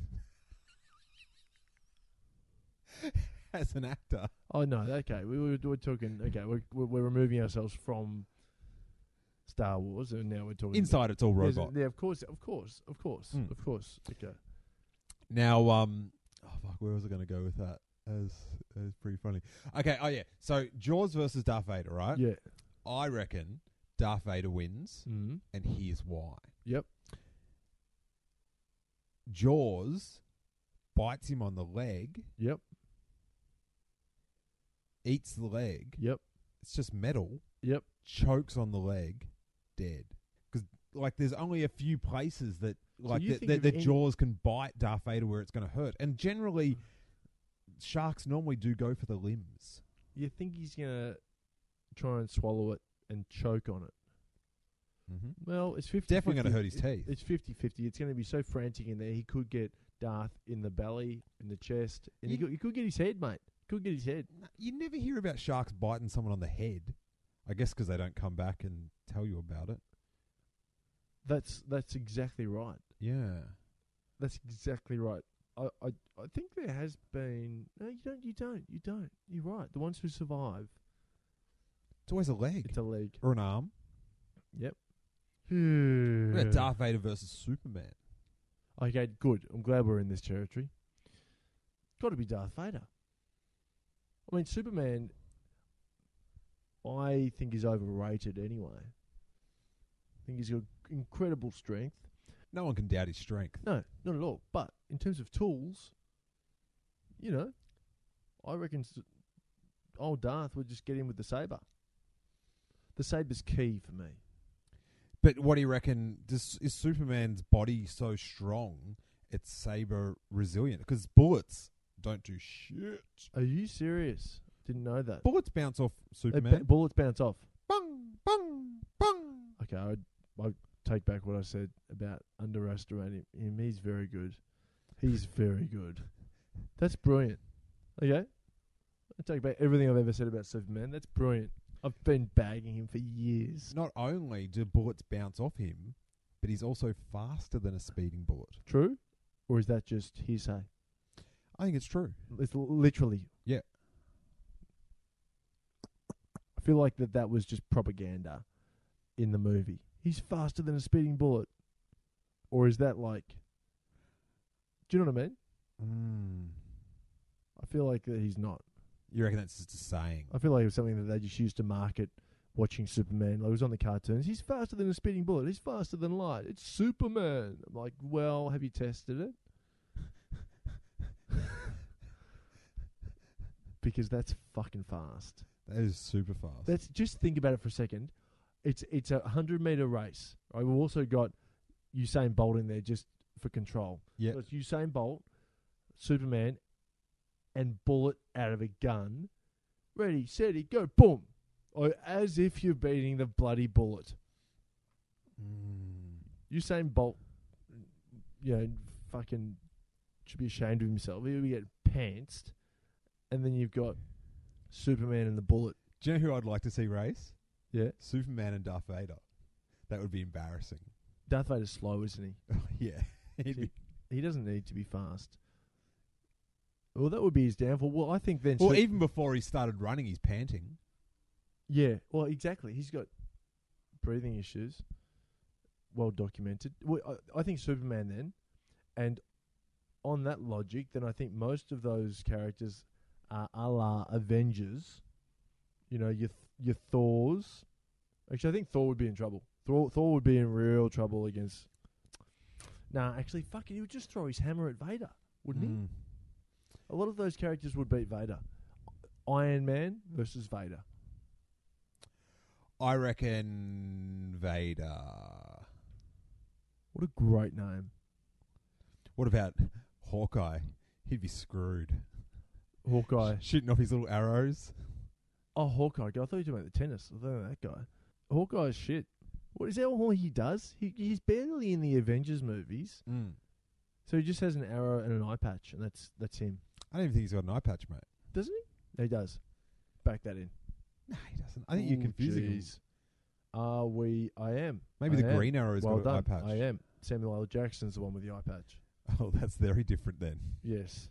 As an actor. Oh no, okay. We were, we're talking. Okay, we're, we're we're removing ourselves from Star Wars, and now we're talking Inside, it's all There's a- robot. Yeah, of course, of course, of course, Mm. of course. Okay. Now, um, oh fuck, where was I going to go with that? As as pretty funny. Okay, oh yeah. So Jaws versus Darth Vader, right? Yeah. I reckon Darth Vader wins, Mm-hmm. and here's why. Yep. Jaws bites him on the leg, Yep. eats the leg. Yep. It's just metal. Yep. Chokes on the leg, dead. Because like, there's only a few places that like you that think that of that any- Jaws can bite Darth Vader where it's going to hurt, and generally, sharks normally do go for the limbs. You think he's gonna try and swallow it and choke on it? Mm-hmm. Well, it's fifty. Definitely gonna hurt his It- teeth. It's fifty-fifty. It's going to be so frantic in there. He could get Darth in the belly, in the chest, and he You- could, he could get his head, mate. Could get his head. You never hear about sharks biting someone on the head. I guess because they don't come back and tell you about it. That's that's exactly right. Yeah. That's exactly right. I, I I think there has been no. You don't. You don't. You don't. You're right. The ones who survive, It's always a leg it's a leg. or an arm. Yep. What about Darth Vader versus Superman? Okay, good. I'm glad we're in this territory. Got to be Darth Vader. I mean, Superman, I think is overrated anyway. I think he's got incredible strength. No one can doubt his strength. No, not at all. But in terms of tools, you know, I reckon s- old Darth would just get in with the saber. The saber's key for me. But what do you reckon? Does, is Superman's body so strong it's saber resilient because bullets don't do shit. Are you serious? Didn't know that. Bullets bounce off They Superman. ba- bullets bounce off. Bung, bung, bung. Okay, I I take back what I said about underestimating him. He's very good. He's very good. That's brilliant. Okay, I take back everything I've ever said about Superman. That's brilliant. I've been bagging him for years. Not only do bullets bounce off him, but he's also faster than a speeding bullet. True, or is that just hearsay? I think it's true. It's l- literally. Yeah. I feel like that that was just propaganda in the movie. He's faster than a speeding bullet, or is that like? Do you know what I mean? Mm. I feel like that he's not. You reckon that's just a saying? I feel like it was something that they just used to market watching Superman. Like it was on the cartoons. He's faster than a speeding bullet. He's faster than light. It's Superman. I'm like, well, have you tested it? Because that's fucking fast. That is super fast. That's just think about it for a second. It's it's a hundred meter race. Right? We've also got Usain Bolt in there just for control. Yeah. So it's Usain Bolt, Superman, and bullet out of a gun. Ready, steady, go, boom. Or as if you're beating the bloody bullet. Mm. Usain Bolt, you know, fucking should be ashamed of himself. He would get pantsed. And then you've got Superman and the bullet. Do you know who I'd like to see race? Yeah. Superman and Darth Vader. That would be embarrassing. Darth Vader's slow, isn't he? Yeah. He'd See, be- he doesn't need to be fast. Well, that would be his downfall. Well, I think then... well, Sup- even before he started running, he's panting. Yeah, well, exactly. He's got breathing issues. Well documented. Well, I, I think Superman then, and on that logic, then I think most of those characters are a la Avengers. You know, your, th- your Thors. Actually, I think Thor would be in trouble. Thor, Thor would be in real trouble against... Nah, actually, fuck it. He would just throw his hammer at Vader, wouldn't he? Mm. A lot of those characters would beat Vader. Iron Man versus Vader. I reckon Vader. What a great name. What about Hawkeye? He'd be screwed. Hawkeye. Shooting off his little arrows. Oh, Hawkeye. I thought you were talking about the tennis. I thought that guy. Hawkeye's shit. What is that all he does? He He's barely in the Avengers movies. Mm. So he just has an arrow and an eye patch, and that's that's him. I don't even think he's got an eye patch, mate. Doesn't he? He does. Back that in. No, he doesn't. I think you're Ooh, confusing him. jeez. Are we... I am. Maybe I the am. green arrow's well got an done. eye patch. I am. Samuel L. Jackson's the one with the eye patch. Oh, that's very different then. Yes.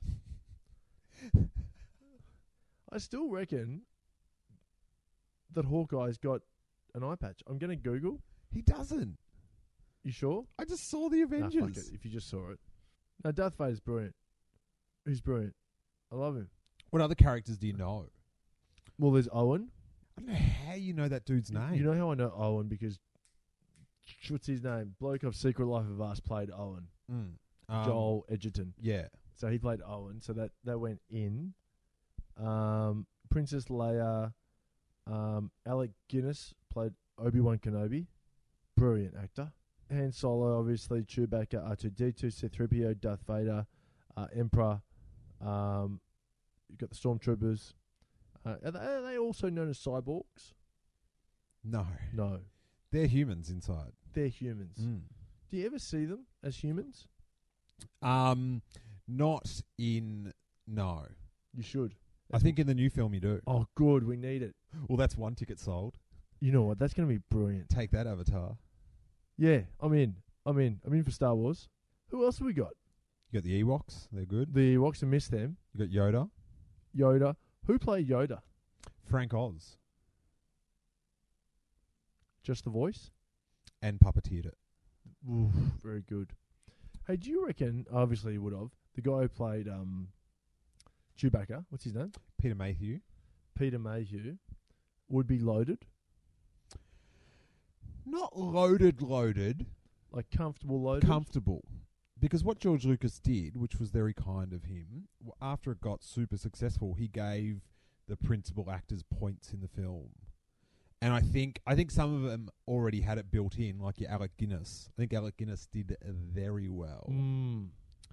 I still reckon that Hawkeye's got an eye patch. I'm going to Google. He doesn't. You sure? I just saw the Nah, Avengers. fuck it, if you just saw it. No, Darth Vader's brilliant. He's brilliant. I love him. What other characters do you know? Well, there's Owen. I don't know how you know that dude's name. You know how I know Owen? Because, what's his name? Bloke of Secret Life of Us played Owen. Mm. Um, Joel Edgerton. Yeah. So he played Owen. So that, that went in. Um, Princess Leia. Um, Alec Guinness played Obi-Wan Kenobi. Brilliant actor. Han Solo, obviously. Chewbacca, R two D two, C three P O, Darth Vader, uh, Emperor. Um, you've got the Stormtroopers. Uh, are, they, are they also known as cyborgs? No. No. They're humans inside. They're humans. Mm. Do you ever see them as humans? Um, not in... No. You should. I think in the new film you do. Oh, good. We need it. Well, that's one ticket sold. You know what? That's going to be brilliant. Take that, Avatar. Yeah, I'm in. I'm in. I'm in for Star Wars. Who else have we got? You got the Ewoks. They're good. The Ewoks, I missed them. You got Yoda. Yoda. Who played Yoda? Frank Oz. Just the voice? And puppeteered it. Ooh, very good. Hey, do you reckon, obviously you would have, the guy who played um, Chewbacca, what's his name? Peter Mayhew. Peter Mayhew, would be loaded? Not loaded, loaded. Like comfortable loaded? Comfortable. Because what George Lucas did, which was very kind of him, w- after it got super successful, he gave the principal actors points in the film. And I think I think some of them already had it built in, like your Alec Guinness. I think Alec Guinness did very well. Mm.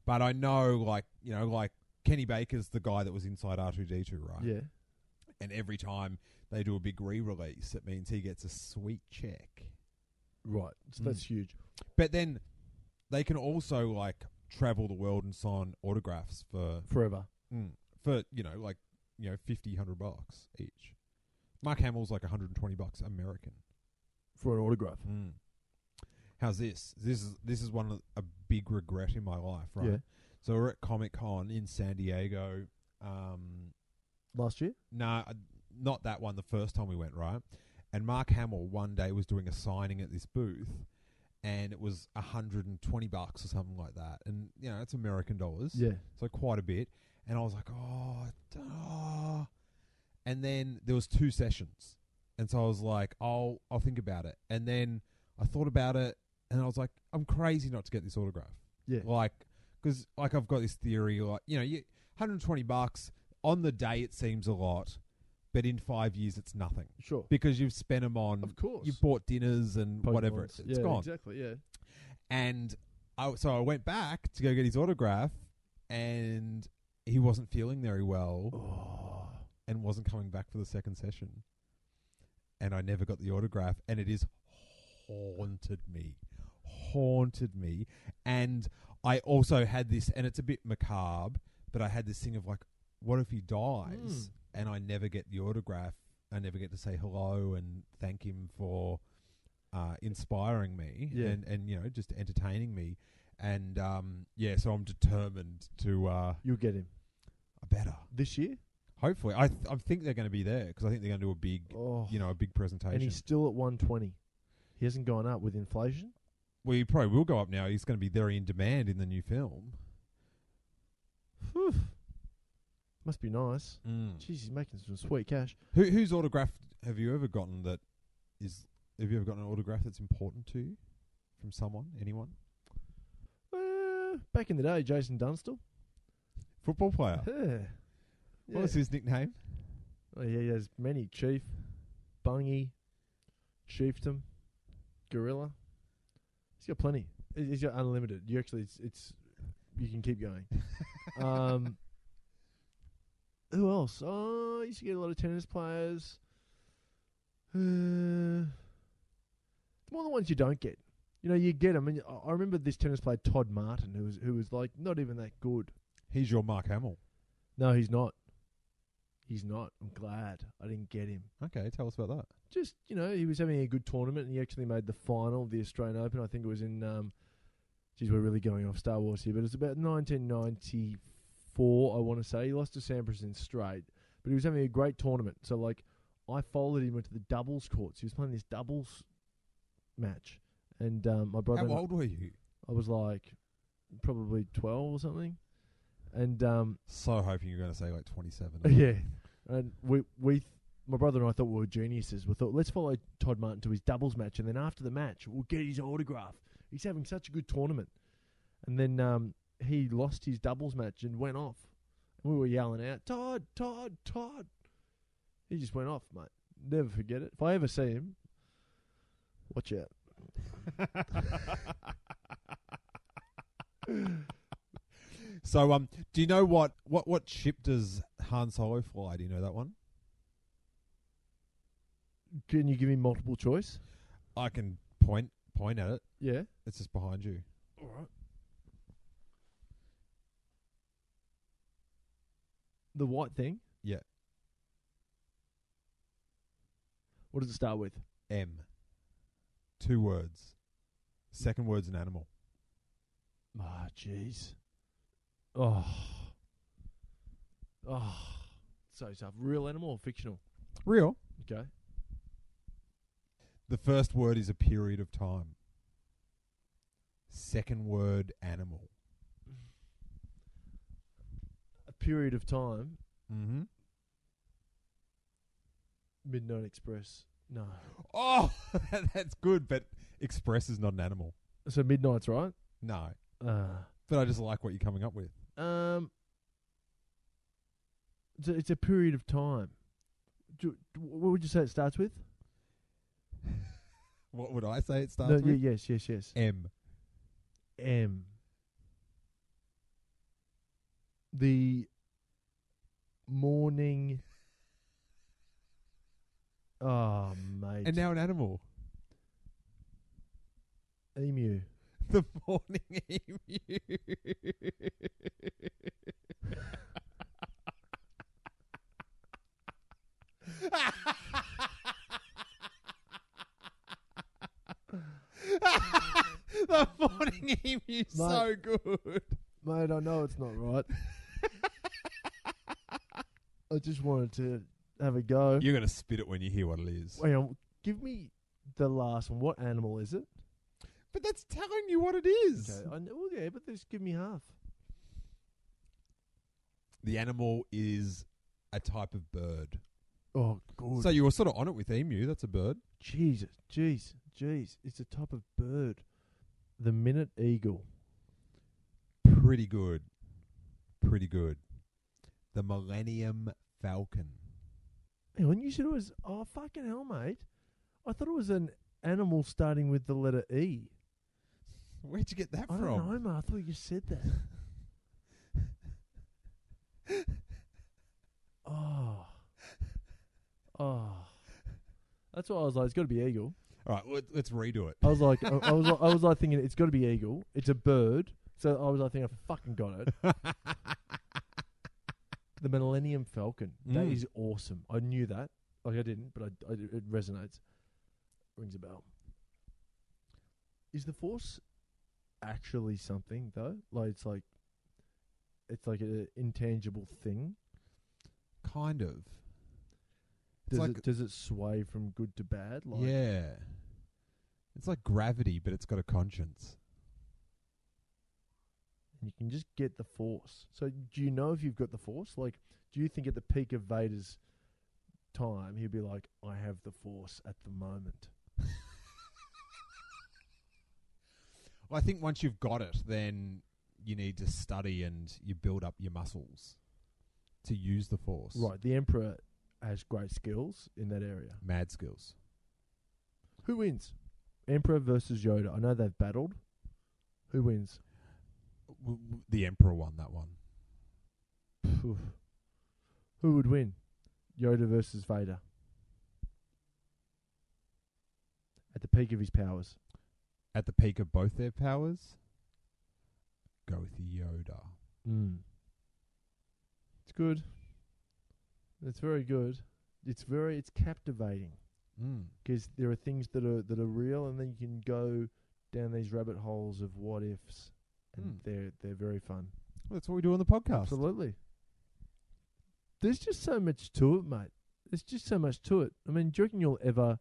But I know, like, you know, like Kenny Baker's the guy that was inside R two D two, right? Yeah. And every time they do a big re-release, it means he gets a sweet check. Right. So Mm. that's huge. But then they can also, like, travel the world and sign autographs for, Forever. mm, for you know, like, you know, fifty, one hundred bucks each. Mark Hamill's like one hundred twenty bucks American. For an autograph. Mm. How's this? This is this is one of a big regret in my life, right? Yeah. So we're at Comic Con in San Diego. Um, Last year? nah, uh, not that one. The first time we went, right? And Mark Hamill one day was doing a signing at this booth, and it was a hundred and twenty bucks or something like that. And you know, it's American dollars, Yeah. so quite a bit. And I was like, oh, oh. And then there was two sessions, and so I was like, I'll I'll think about it. And then I thought about it, and I was like, I'm crazy not to get this autograph. Yeah. Like, because like I've got this theory, like, you know, you, one hundred twenty bucks on the day it seems a lot, but in five years it's nothing Sure. because you've spent them on. Of course. You've bought dinners and whatever. Pokemons. It's, it's yeah, gone. Exactly, yeah. And I, so I went back to go get his autograph, and he wasn't feeling very well Oh. and wasn't coming back for the second session. And I never got the autograph, and it is haunted me. Haunted me. And I also had this, and it's a bit macabre, but I had this thing of like, what if he dies Mm. and I never get the autograph? I never get to say hello and thank him for uh, inspiring me Yeah. and, and, you know, just entertaining me. And, um, yeah, so I'm determined to, uh, You'll get him. I better. This year? Hopefully. I th- I think they're going to be there because I think they're going to do a big, Oh. you know, a big presentation. And he's still at one twenty. He hasn't gone up with inflation? Well, he probably will go up now. He's going to be very in demand in the new film. Whew. Must be nice. Mm. Jeez, he's making some sweet cash. Who, whose autograph have you ever gotten that is... Have you ever gotten an autograph that's important to you from someone, anyone? Uh, back in the day, Jason Dunstall. Football player. Yeah. What was his nickname? Oh, yeah, he has many. Chief, Bungy, Chieftain, Gorilla. He's got plenty. He- He's got unlimited. You actually, it's, it's you can keep going. um, who else? Oh, I used to get a lot of tennis players. Uh, it's more the ones you don't get. You know, you get them, and I I remember this tennis player Todd Martin, who was who was like not even that good. He's your Mark Hamill. No, he's not. He's not. I'm glad I didn't get him. Okay, tell us about that. Just, you know, he was having a good tournament, and he actually made the final of the Australian Open. I think it was in, um, geez, we're really going off Star Wars here, but it was about nineteen ninety-four, I want to say. He lost to Sampras in straight, but he was having a great tournament. So, like, I followed him into the doubles courts. He was playing this doubles match, and um, my brother... How old were you? I was, like, probably twelve or something. And... Um, So hoping you're going to say like twenty-seven. yeah. And we, we, th- my brother and I thought we were geniuses. We thought, let's follow Todd Martin to his doubles match, and then after the match, we'll get his autograph. He's having such a good tournament. And then um, he lost his doubles match and went off. And we were yelling out, Todd, Todd, Todd. He just went off, mate. Never forget it. If I ever see him, watch out. So, um, do you know what, what, what ship does Han Solo fly? Do you know that one? Can you give me multiple choice? I can point point at it. Yeah. It's just behind you. All right. The white thing? Yeah. What does it start with? M. Two words. Second word's an animal. Ah, jeez. Oh. Oh. So tough. Real animal or fictional? Real. Okay. The first word is a period of time. Second word, animal. A period of time. Mm-hmm. Midnight Express. No. Oh, that's good, but express is not an animal. So Midnight's right? No. Uh, But I just like what you're coming up with. um, it's a, it's a period of time. Do, do- what would you say it starts with? What would I say it starts No, with? yeah, yes, yes, yes. M. M. the morning. Oh, mate. And now an animal. Emu. The morning emu. The morning emu, so good. Mate, I know it's not right. I just wanted to have a go. You're going to spit it when you hear what it is. Wait on, give me the last one. What animal is it? But that's telling you what it is. Okay, I know, well, yeah, but just give me half. The animal is a type of bird. Oh, good. So you were sort of on it with emu. That's a bird. Jesus, jeez, jeez. It's a type of bird. The minute eagle. Pretty good. Pretty good. The Millennium Falcon. Hey, when you said it was, oh, fucking hell, mate. I thought it was an animal starting with the letter E. Where'd you get that I from? don't know, mate. I thought you said that. oh. Oh. That's why I was like, it's got to be eagle. All right, let, let's redo it. I was like, I, I was like, I was like thinking, it's got to be eagle. It's a bird. So I was like thinking, I fucking got it. The Millennium Falcon. That Mm. is awesome. I knew that. Like I didn't, but I, I, it resonates. Rings a bell. Is the Force actually something though? Like it's like, it's like an intangible thing. Kind of. Does like it does it sway from good to bad? Like, yeah. It's like gravity, but it's got a conscience. you can just get the Force. So do you know if you've got the Force? Like, do you think at the peak of Vader's time, he'd be like, I have the Force at the moment? Well, I think once you've got it, then you need to study and you build up your muscles to use the Force. Right. The Emperor has great skills in that area. Mad skills. Who wins? Emperor versus Yoda. I know they've battled. Who wins? W- w- the Emperor won that one. Phew. Who would win? Yoda versus Vader. At the peak of his powers. At the peak of both their powers, go with Yoda. Mm. It's good. It's very good. It's very, it's captivating. Mm. Because there are things that are that are real, and then you can go down these rabbit holes of what ifs, and Mm. they're they're very fun. Well, that's what we do on the podcast. Absolutely. There's just so much to it, mate. There's just so much to it. I mean, do you reckon you'll ever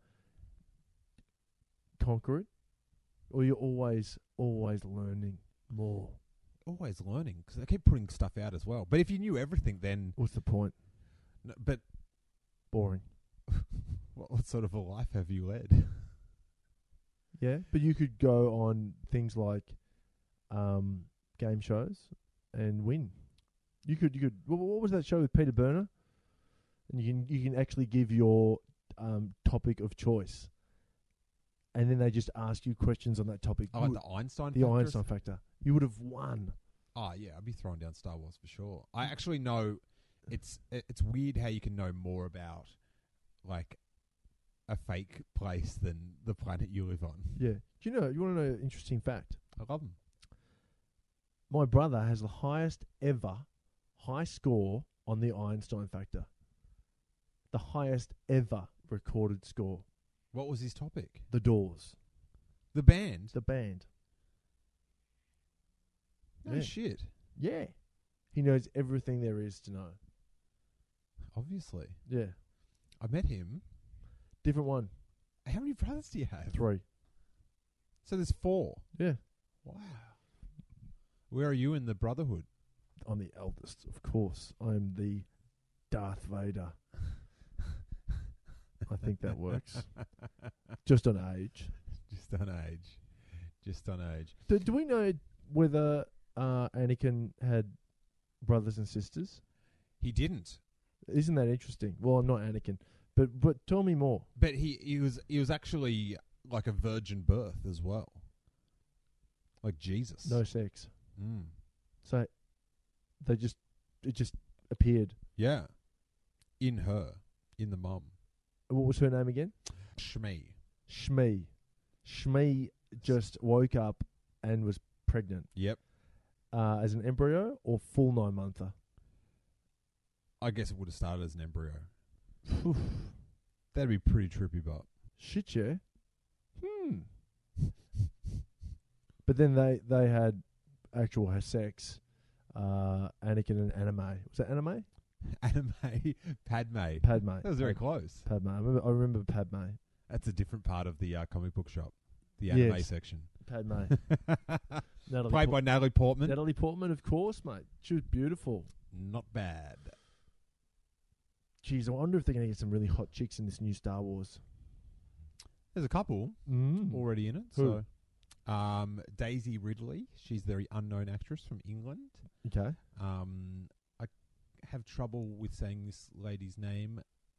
conquer it, or you're always always learning more? Always learning, because they keep putting stuff out as well. But if you knew everything, then... What's the point? No, but Boring. what, what sort of a life have you led? Yeah, but you could go on things like um, game shows and win. You could, you could. What, what was that show with Peter Berner? And you can, you can actually give your um, topic of choice, and then they just ask you questions on that topic. Oh, You like the Einstein the factor? Einstein factor. You would have won. Oh, yeah, I'd be throwing down Star Wars for sure. I actually know... It's it's weird how you can know more about, like, a fake place than the planet you live on. Yeah. Do you know? You want to know an interesting fact? I love them. My brother has the highest ever high score on the Einstein factor. The highest ever recorded score. What was his topic? The Doors. The band? The band. No Yeah. shit. Yeah. He knows everything there is to know. Obviously. Yeah. I met him. Different one. How many brothers do you have? Three. So there's four. Yeah. Wow. Where are you in the brotherhood? I'm the eldest, of course. I'm the Darth Vader. I think that works. Just on age. Just on age. Just on age. Do, do we know whether uh, Anakin had brothers and sisters? He didn't. Isn't that interesting? Well, not Anakin, but but tell me more. But he, he was he was actually like a virgin birth as well. Like Jesus. No sex. Mm. So they just it just appeared. Yeah. In her. In the mum. What was her name again? Shmi. Shmi. Shmi just woke up and was pregnant. Yep. Uh, as an embryo or full nine-monther? I guess it would have started as an embryo. That'd be pretty trippy, but... Shit, yeah. Hmm. But then they, they had actual sex. Uh, Anakin and Anime. Was that Anime? Anime. Padme. Padme. That was very close. Padme. I remember, I remember Padme. That's a different part of the uh, comic book shop. The anime Yes. section. Padme. Natalie Played by Port- Natalie Portman. Natalie Portman, of course, mate. She was beautiful. Not bad. Jeez, I wonder if they're going to get some really hot chicks in this new Star Wars. There's a couple Mm. already in it. Who? So, um, Daisy Ridley. She's the very unknown actress from England. Okay. Um, I have trouble with saying this lady's name.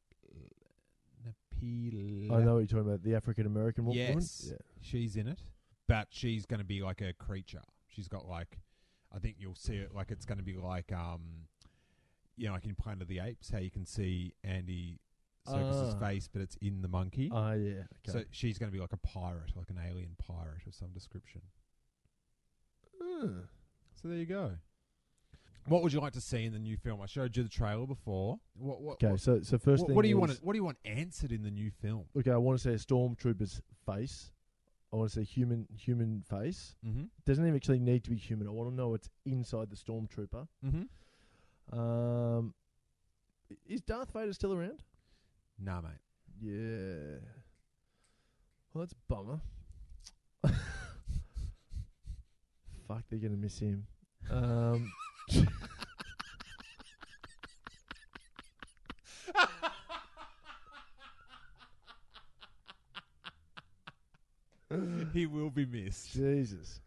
Napila. I know what you're talking about. The African American wo- woman. Yes, she's in it, but she's going to be like a creature. She's got like, I think you'll see it like it's going to be like, um, you know, like in Planet of the Apes, how you can see Andy Serkis's Ah. face, but it's in the monkey. Ah, yeah. Okay. So she's going to be like a pirate, like an alien pirate of some description. Hmm. So there you go. What would you like to see in the new film? I showed you the trailer before. What? What? Okay, what, so so first what, thing what do you is, want? To, what do you want answered in the new film? Okay, I want to see a stormtrooper's face. I want to see human human face. Mm-hmm. Doesn't even actually need to be human. I want to know what's inside the stormtrooper. Mm-hmm. Um, i- is Darth Vader still around? Nah, mate. Yeah. Well, that's a bummer. Fuck, they're gonna miss him. Um. He will be missed. Jesus.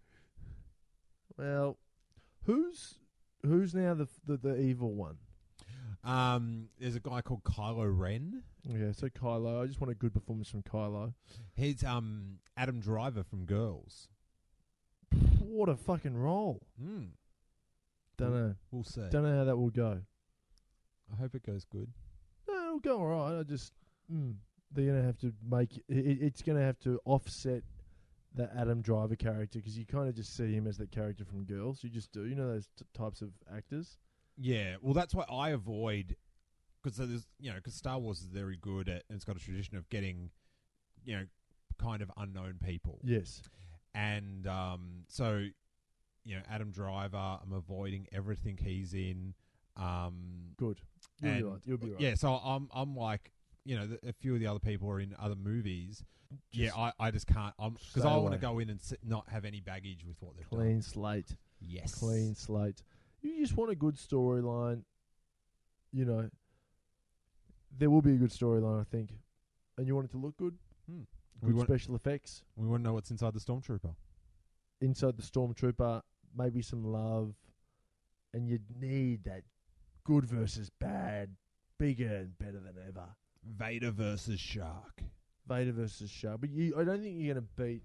Well, who's who's now the the, the evil one? Um, there's a guy called Kylo Ren. Okay, so Kylo. I just want a good performance from Kylo. He's um Adam Driver from Girls. What a fucking role. Mm. Don't know. We'll see. Don't know how that will go. I hope it goes good. No, it'll go all right. I just mm, they're gonna have to make it, it's gonna have to offset that Adam Driver character because you kind of just see him as that character from Girls. You just do. You know those t- types of actors. Yeah, well, that's why I avoid because there's you know because Star Wars is very good at and it's got a tradition of getting you know kind of unknown people. Yes. And um, so you know Adam Driver, I'm avoiding everything he's in. Um, Good. You'll be and- right. You'll be right. Yeah, so I'm I'm like you know the, a few of the other people are in other movies. yeah, Just I, I just can't because stay I want away. to go in and sit, not have any baggage with what they've Clean done. slate. Yes, Clean slate. You just want a good storyline. You know, there will be a good storyline, I think, and you want it to look good. Hmm. We Good want special effects we want to know what's inside the Stormtrooper. inside the Stormtrooper. Maybe some love, and you need that good versus bad, bigger and better than ever. Vader versus Shark. Vader versus Shark, but you, I don't think you're going to beat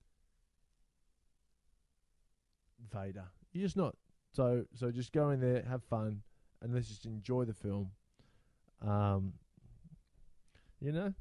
Vader. You're just not. So, so just go in there, have fun, and let's just enjoy the film. Um, you know,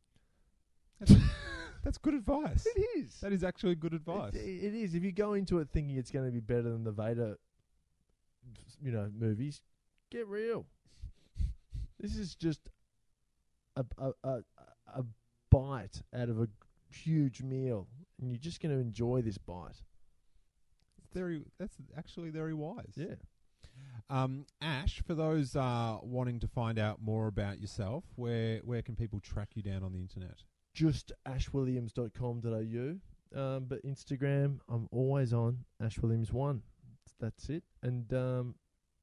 That's good advice. it is. That is actually good advice. It, it is. If you go into it thinking it's going to be better than the Vader, you know, movies, get real. This is just a a a, a bite out of a huge meal, and you're just going to enjoy this bite. Very. That's actually very wise. Yeah. Um, Ash, for those uh, wanting to find out more about yourself, where where can people track you down on the internet? Just ash williams dot com dot a u. Um, but Instagram, I'm always on ash williams one. That's it. And um,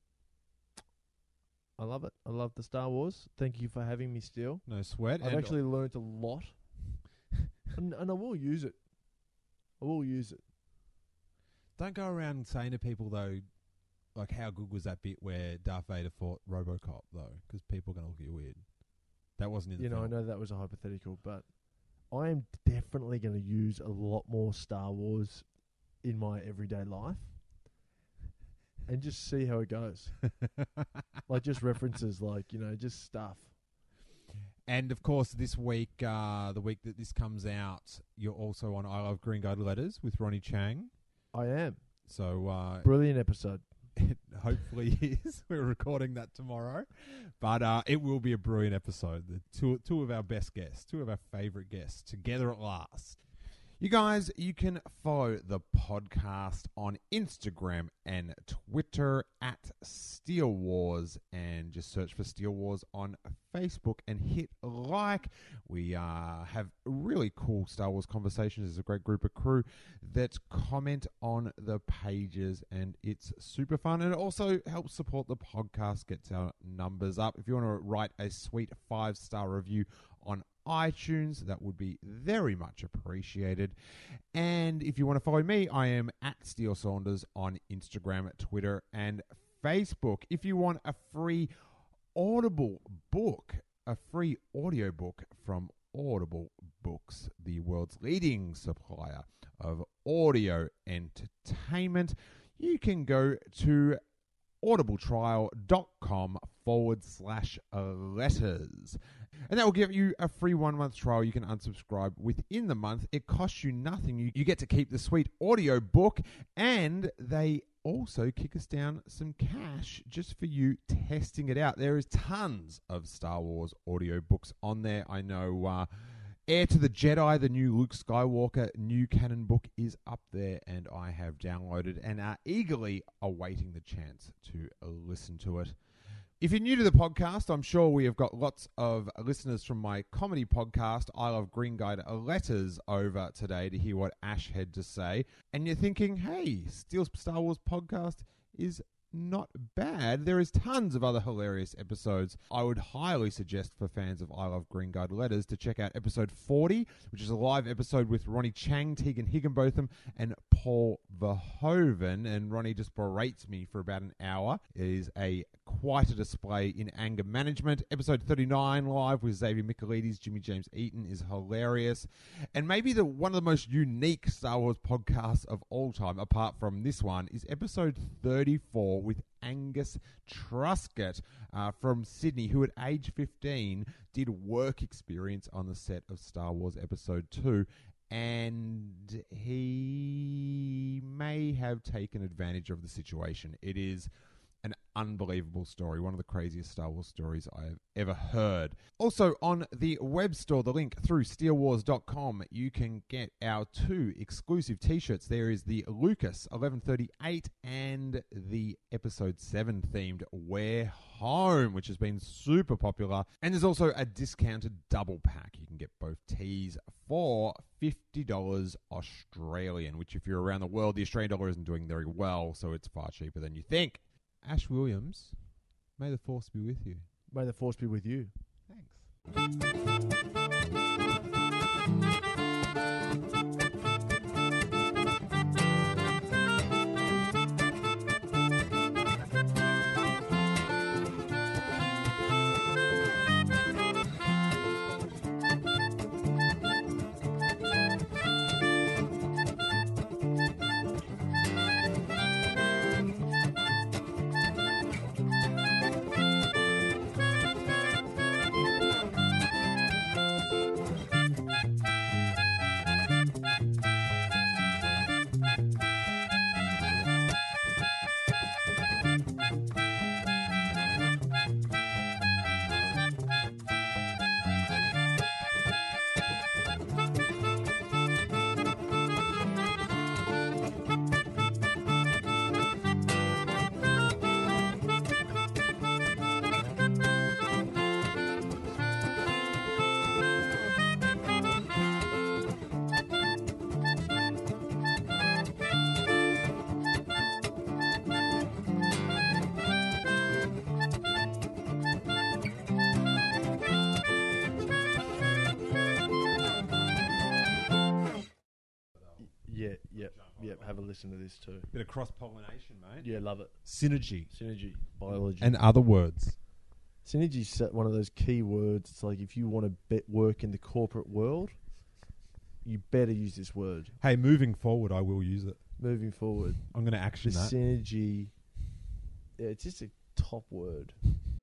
I love it. I love the Star Wars. Thank you for having me still. No sweat. I've and actually learnt a lot. and, and I will use it. I will use it. don't go around saying to people though, like how good was that bit where Darth Vader fought RoboCop though, because people are going to look at you weird. That wasn't in the You know, film. I know that was a hypothetical, but I am definitely going to use a lot more Star Wars in my everyday life. and just see how it goes. Like just references, like, you know, just stuff. And, of course, this week, uh, the week that this comes out, you're also on I Love Green Guide Letters with Ronnie Chang. I am. So uh, Brilliant episode. It hopefully is. We're recording that tomorrow. But uh, it will be a brilliant episode. The two, two of our best guests, two of our favourite guests, together at last. You guys, you can follow the podcast on Instagram and Twitter at Steel Wars, and just search for Steel Wars on Facebook and hit like. We uh, have really cool Star Wars conversations. There's a great group of crew that comment on the pages, and it's super fun. And it also helps support the podcast, gets our numbers up. If you want to write a sweet five-star review on iTunes, that would be very much appreciated. And if you want to follow me, I am at Steel Saunders on Instagram, Twitter, and Facebook. If you want a free Audible book, a free audio book from Audible Books, the world's leading supplier of audio entertainment, you can go to audibletrial.com forward slash letters. And that will give you a free one-month trial. You can unsubscribe within the month. It costs you nothing. You, you get to keep the sweet audio book, and they also kick us down some cash just for you testing it out. There is tons of Star Wars audio books on there. I know uh, Heir to the Jedi, the new Luke Skywalker new canon book, is up there, and I have downloaded and are eagerly awaiting the chance to listen to it. If you're new to the podcast, I'm sure we have got lots of listeners from my comedy podcast, I Love Green Guide Letters, over today to hear what Ash had to say. And you're thinking, hey, Steel's Star Wars podcast is not bad. There is tons of other hilarious episodes. I would highly suggest for fans of I Love Green Guide Letters to check out episode forty, which is a live episode with Ronnie Chang, Tegan Higginbotham, and Paul Verhoeven. And Ronnie just berates me for about an hour. It is a quite a display in anger management. Episode thirty-nine, live with Xavier Michaelides, Jimmy James Eaton, is hilarious. And maybe the one of the most unique Star Wars podcasts of all time, apart from this one, is episode thirty-four with Angus Truscott uh, from Sydney, who at age fifteen did work experience on the set of Star Wars Episode two, and he may have taken advantage of the situation. It is an unbelievable story, one of the craziest Star Wars stories I have ever heard. Also, on the web store, the link through steel wars dot com, you can get our two exclusive t-shirts. There is the Lucas eleven thirty-eight and the Episode seven themed We're Home, which has been super popular. And there's also a discounted double pack. You can get both tees for fifty dollars Australian, which if you're around the world, the Australian dollar isn't doing very well, so it's far cheaper than you think. Ash Williams, may the force be with you. May the force be with you. Thanks. Yeah, yep, yep. Have a listen to this too. Bit of cross-pollination, mate. Yeah, love it. Synergy. Synergy, biology. And other words. Synergy's one of those key words. It's like if you want to bet work in the corporate world, you better use this word. Hey, moving forward, I will use it. Moving forward. I'm going to action the that. synergy Yeah, it's just a top word.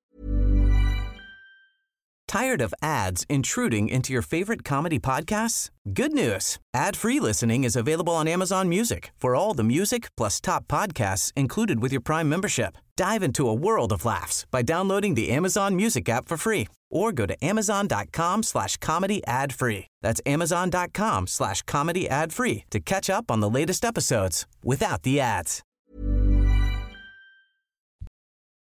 Tired of ads intruding into your favorite comedy podcasts? Good news. Ad-free listening is available on Amazon Music for all the music plus top podcasts included with your Prime membership. Dive into a world of laughs by downloading the Amazon Music app for free or go to amazon.com slash comedy ad free. That's amazon.com slash comedy ad free to catch up on the latest episodes without the ads.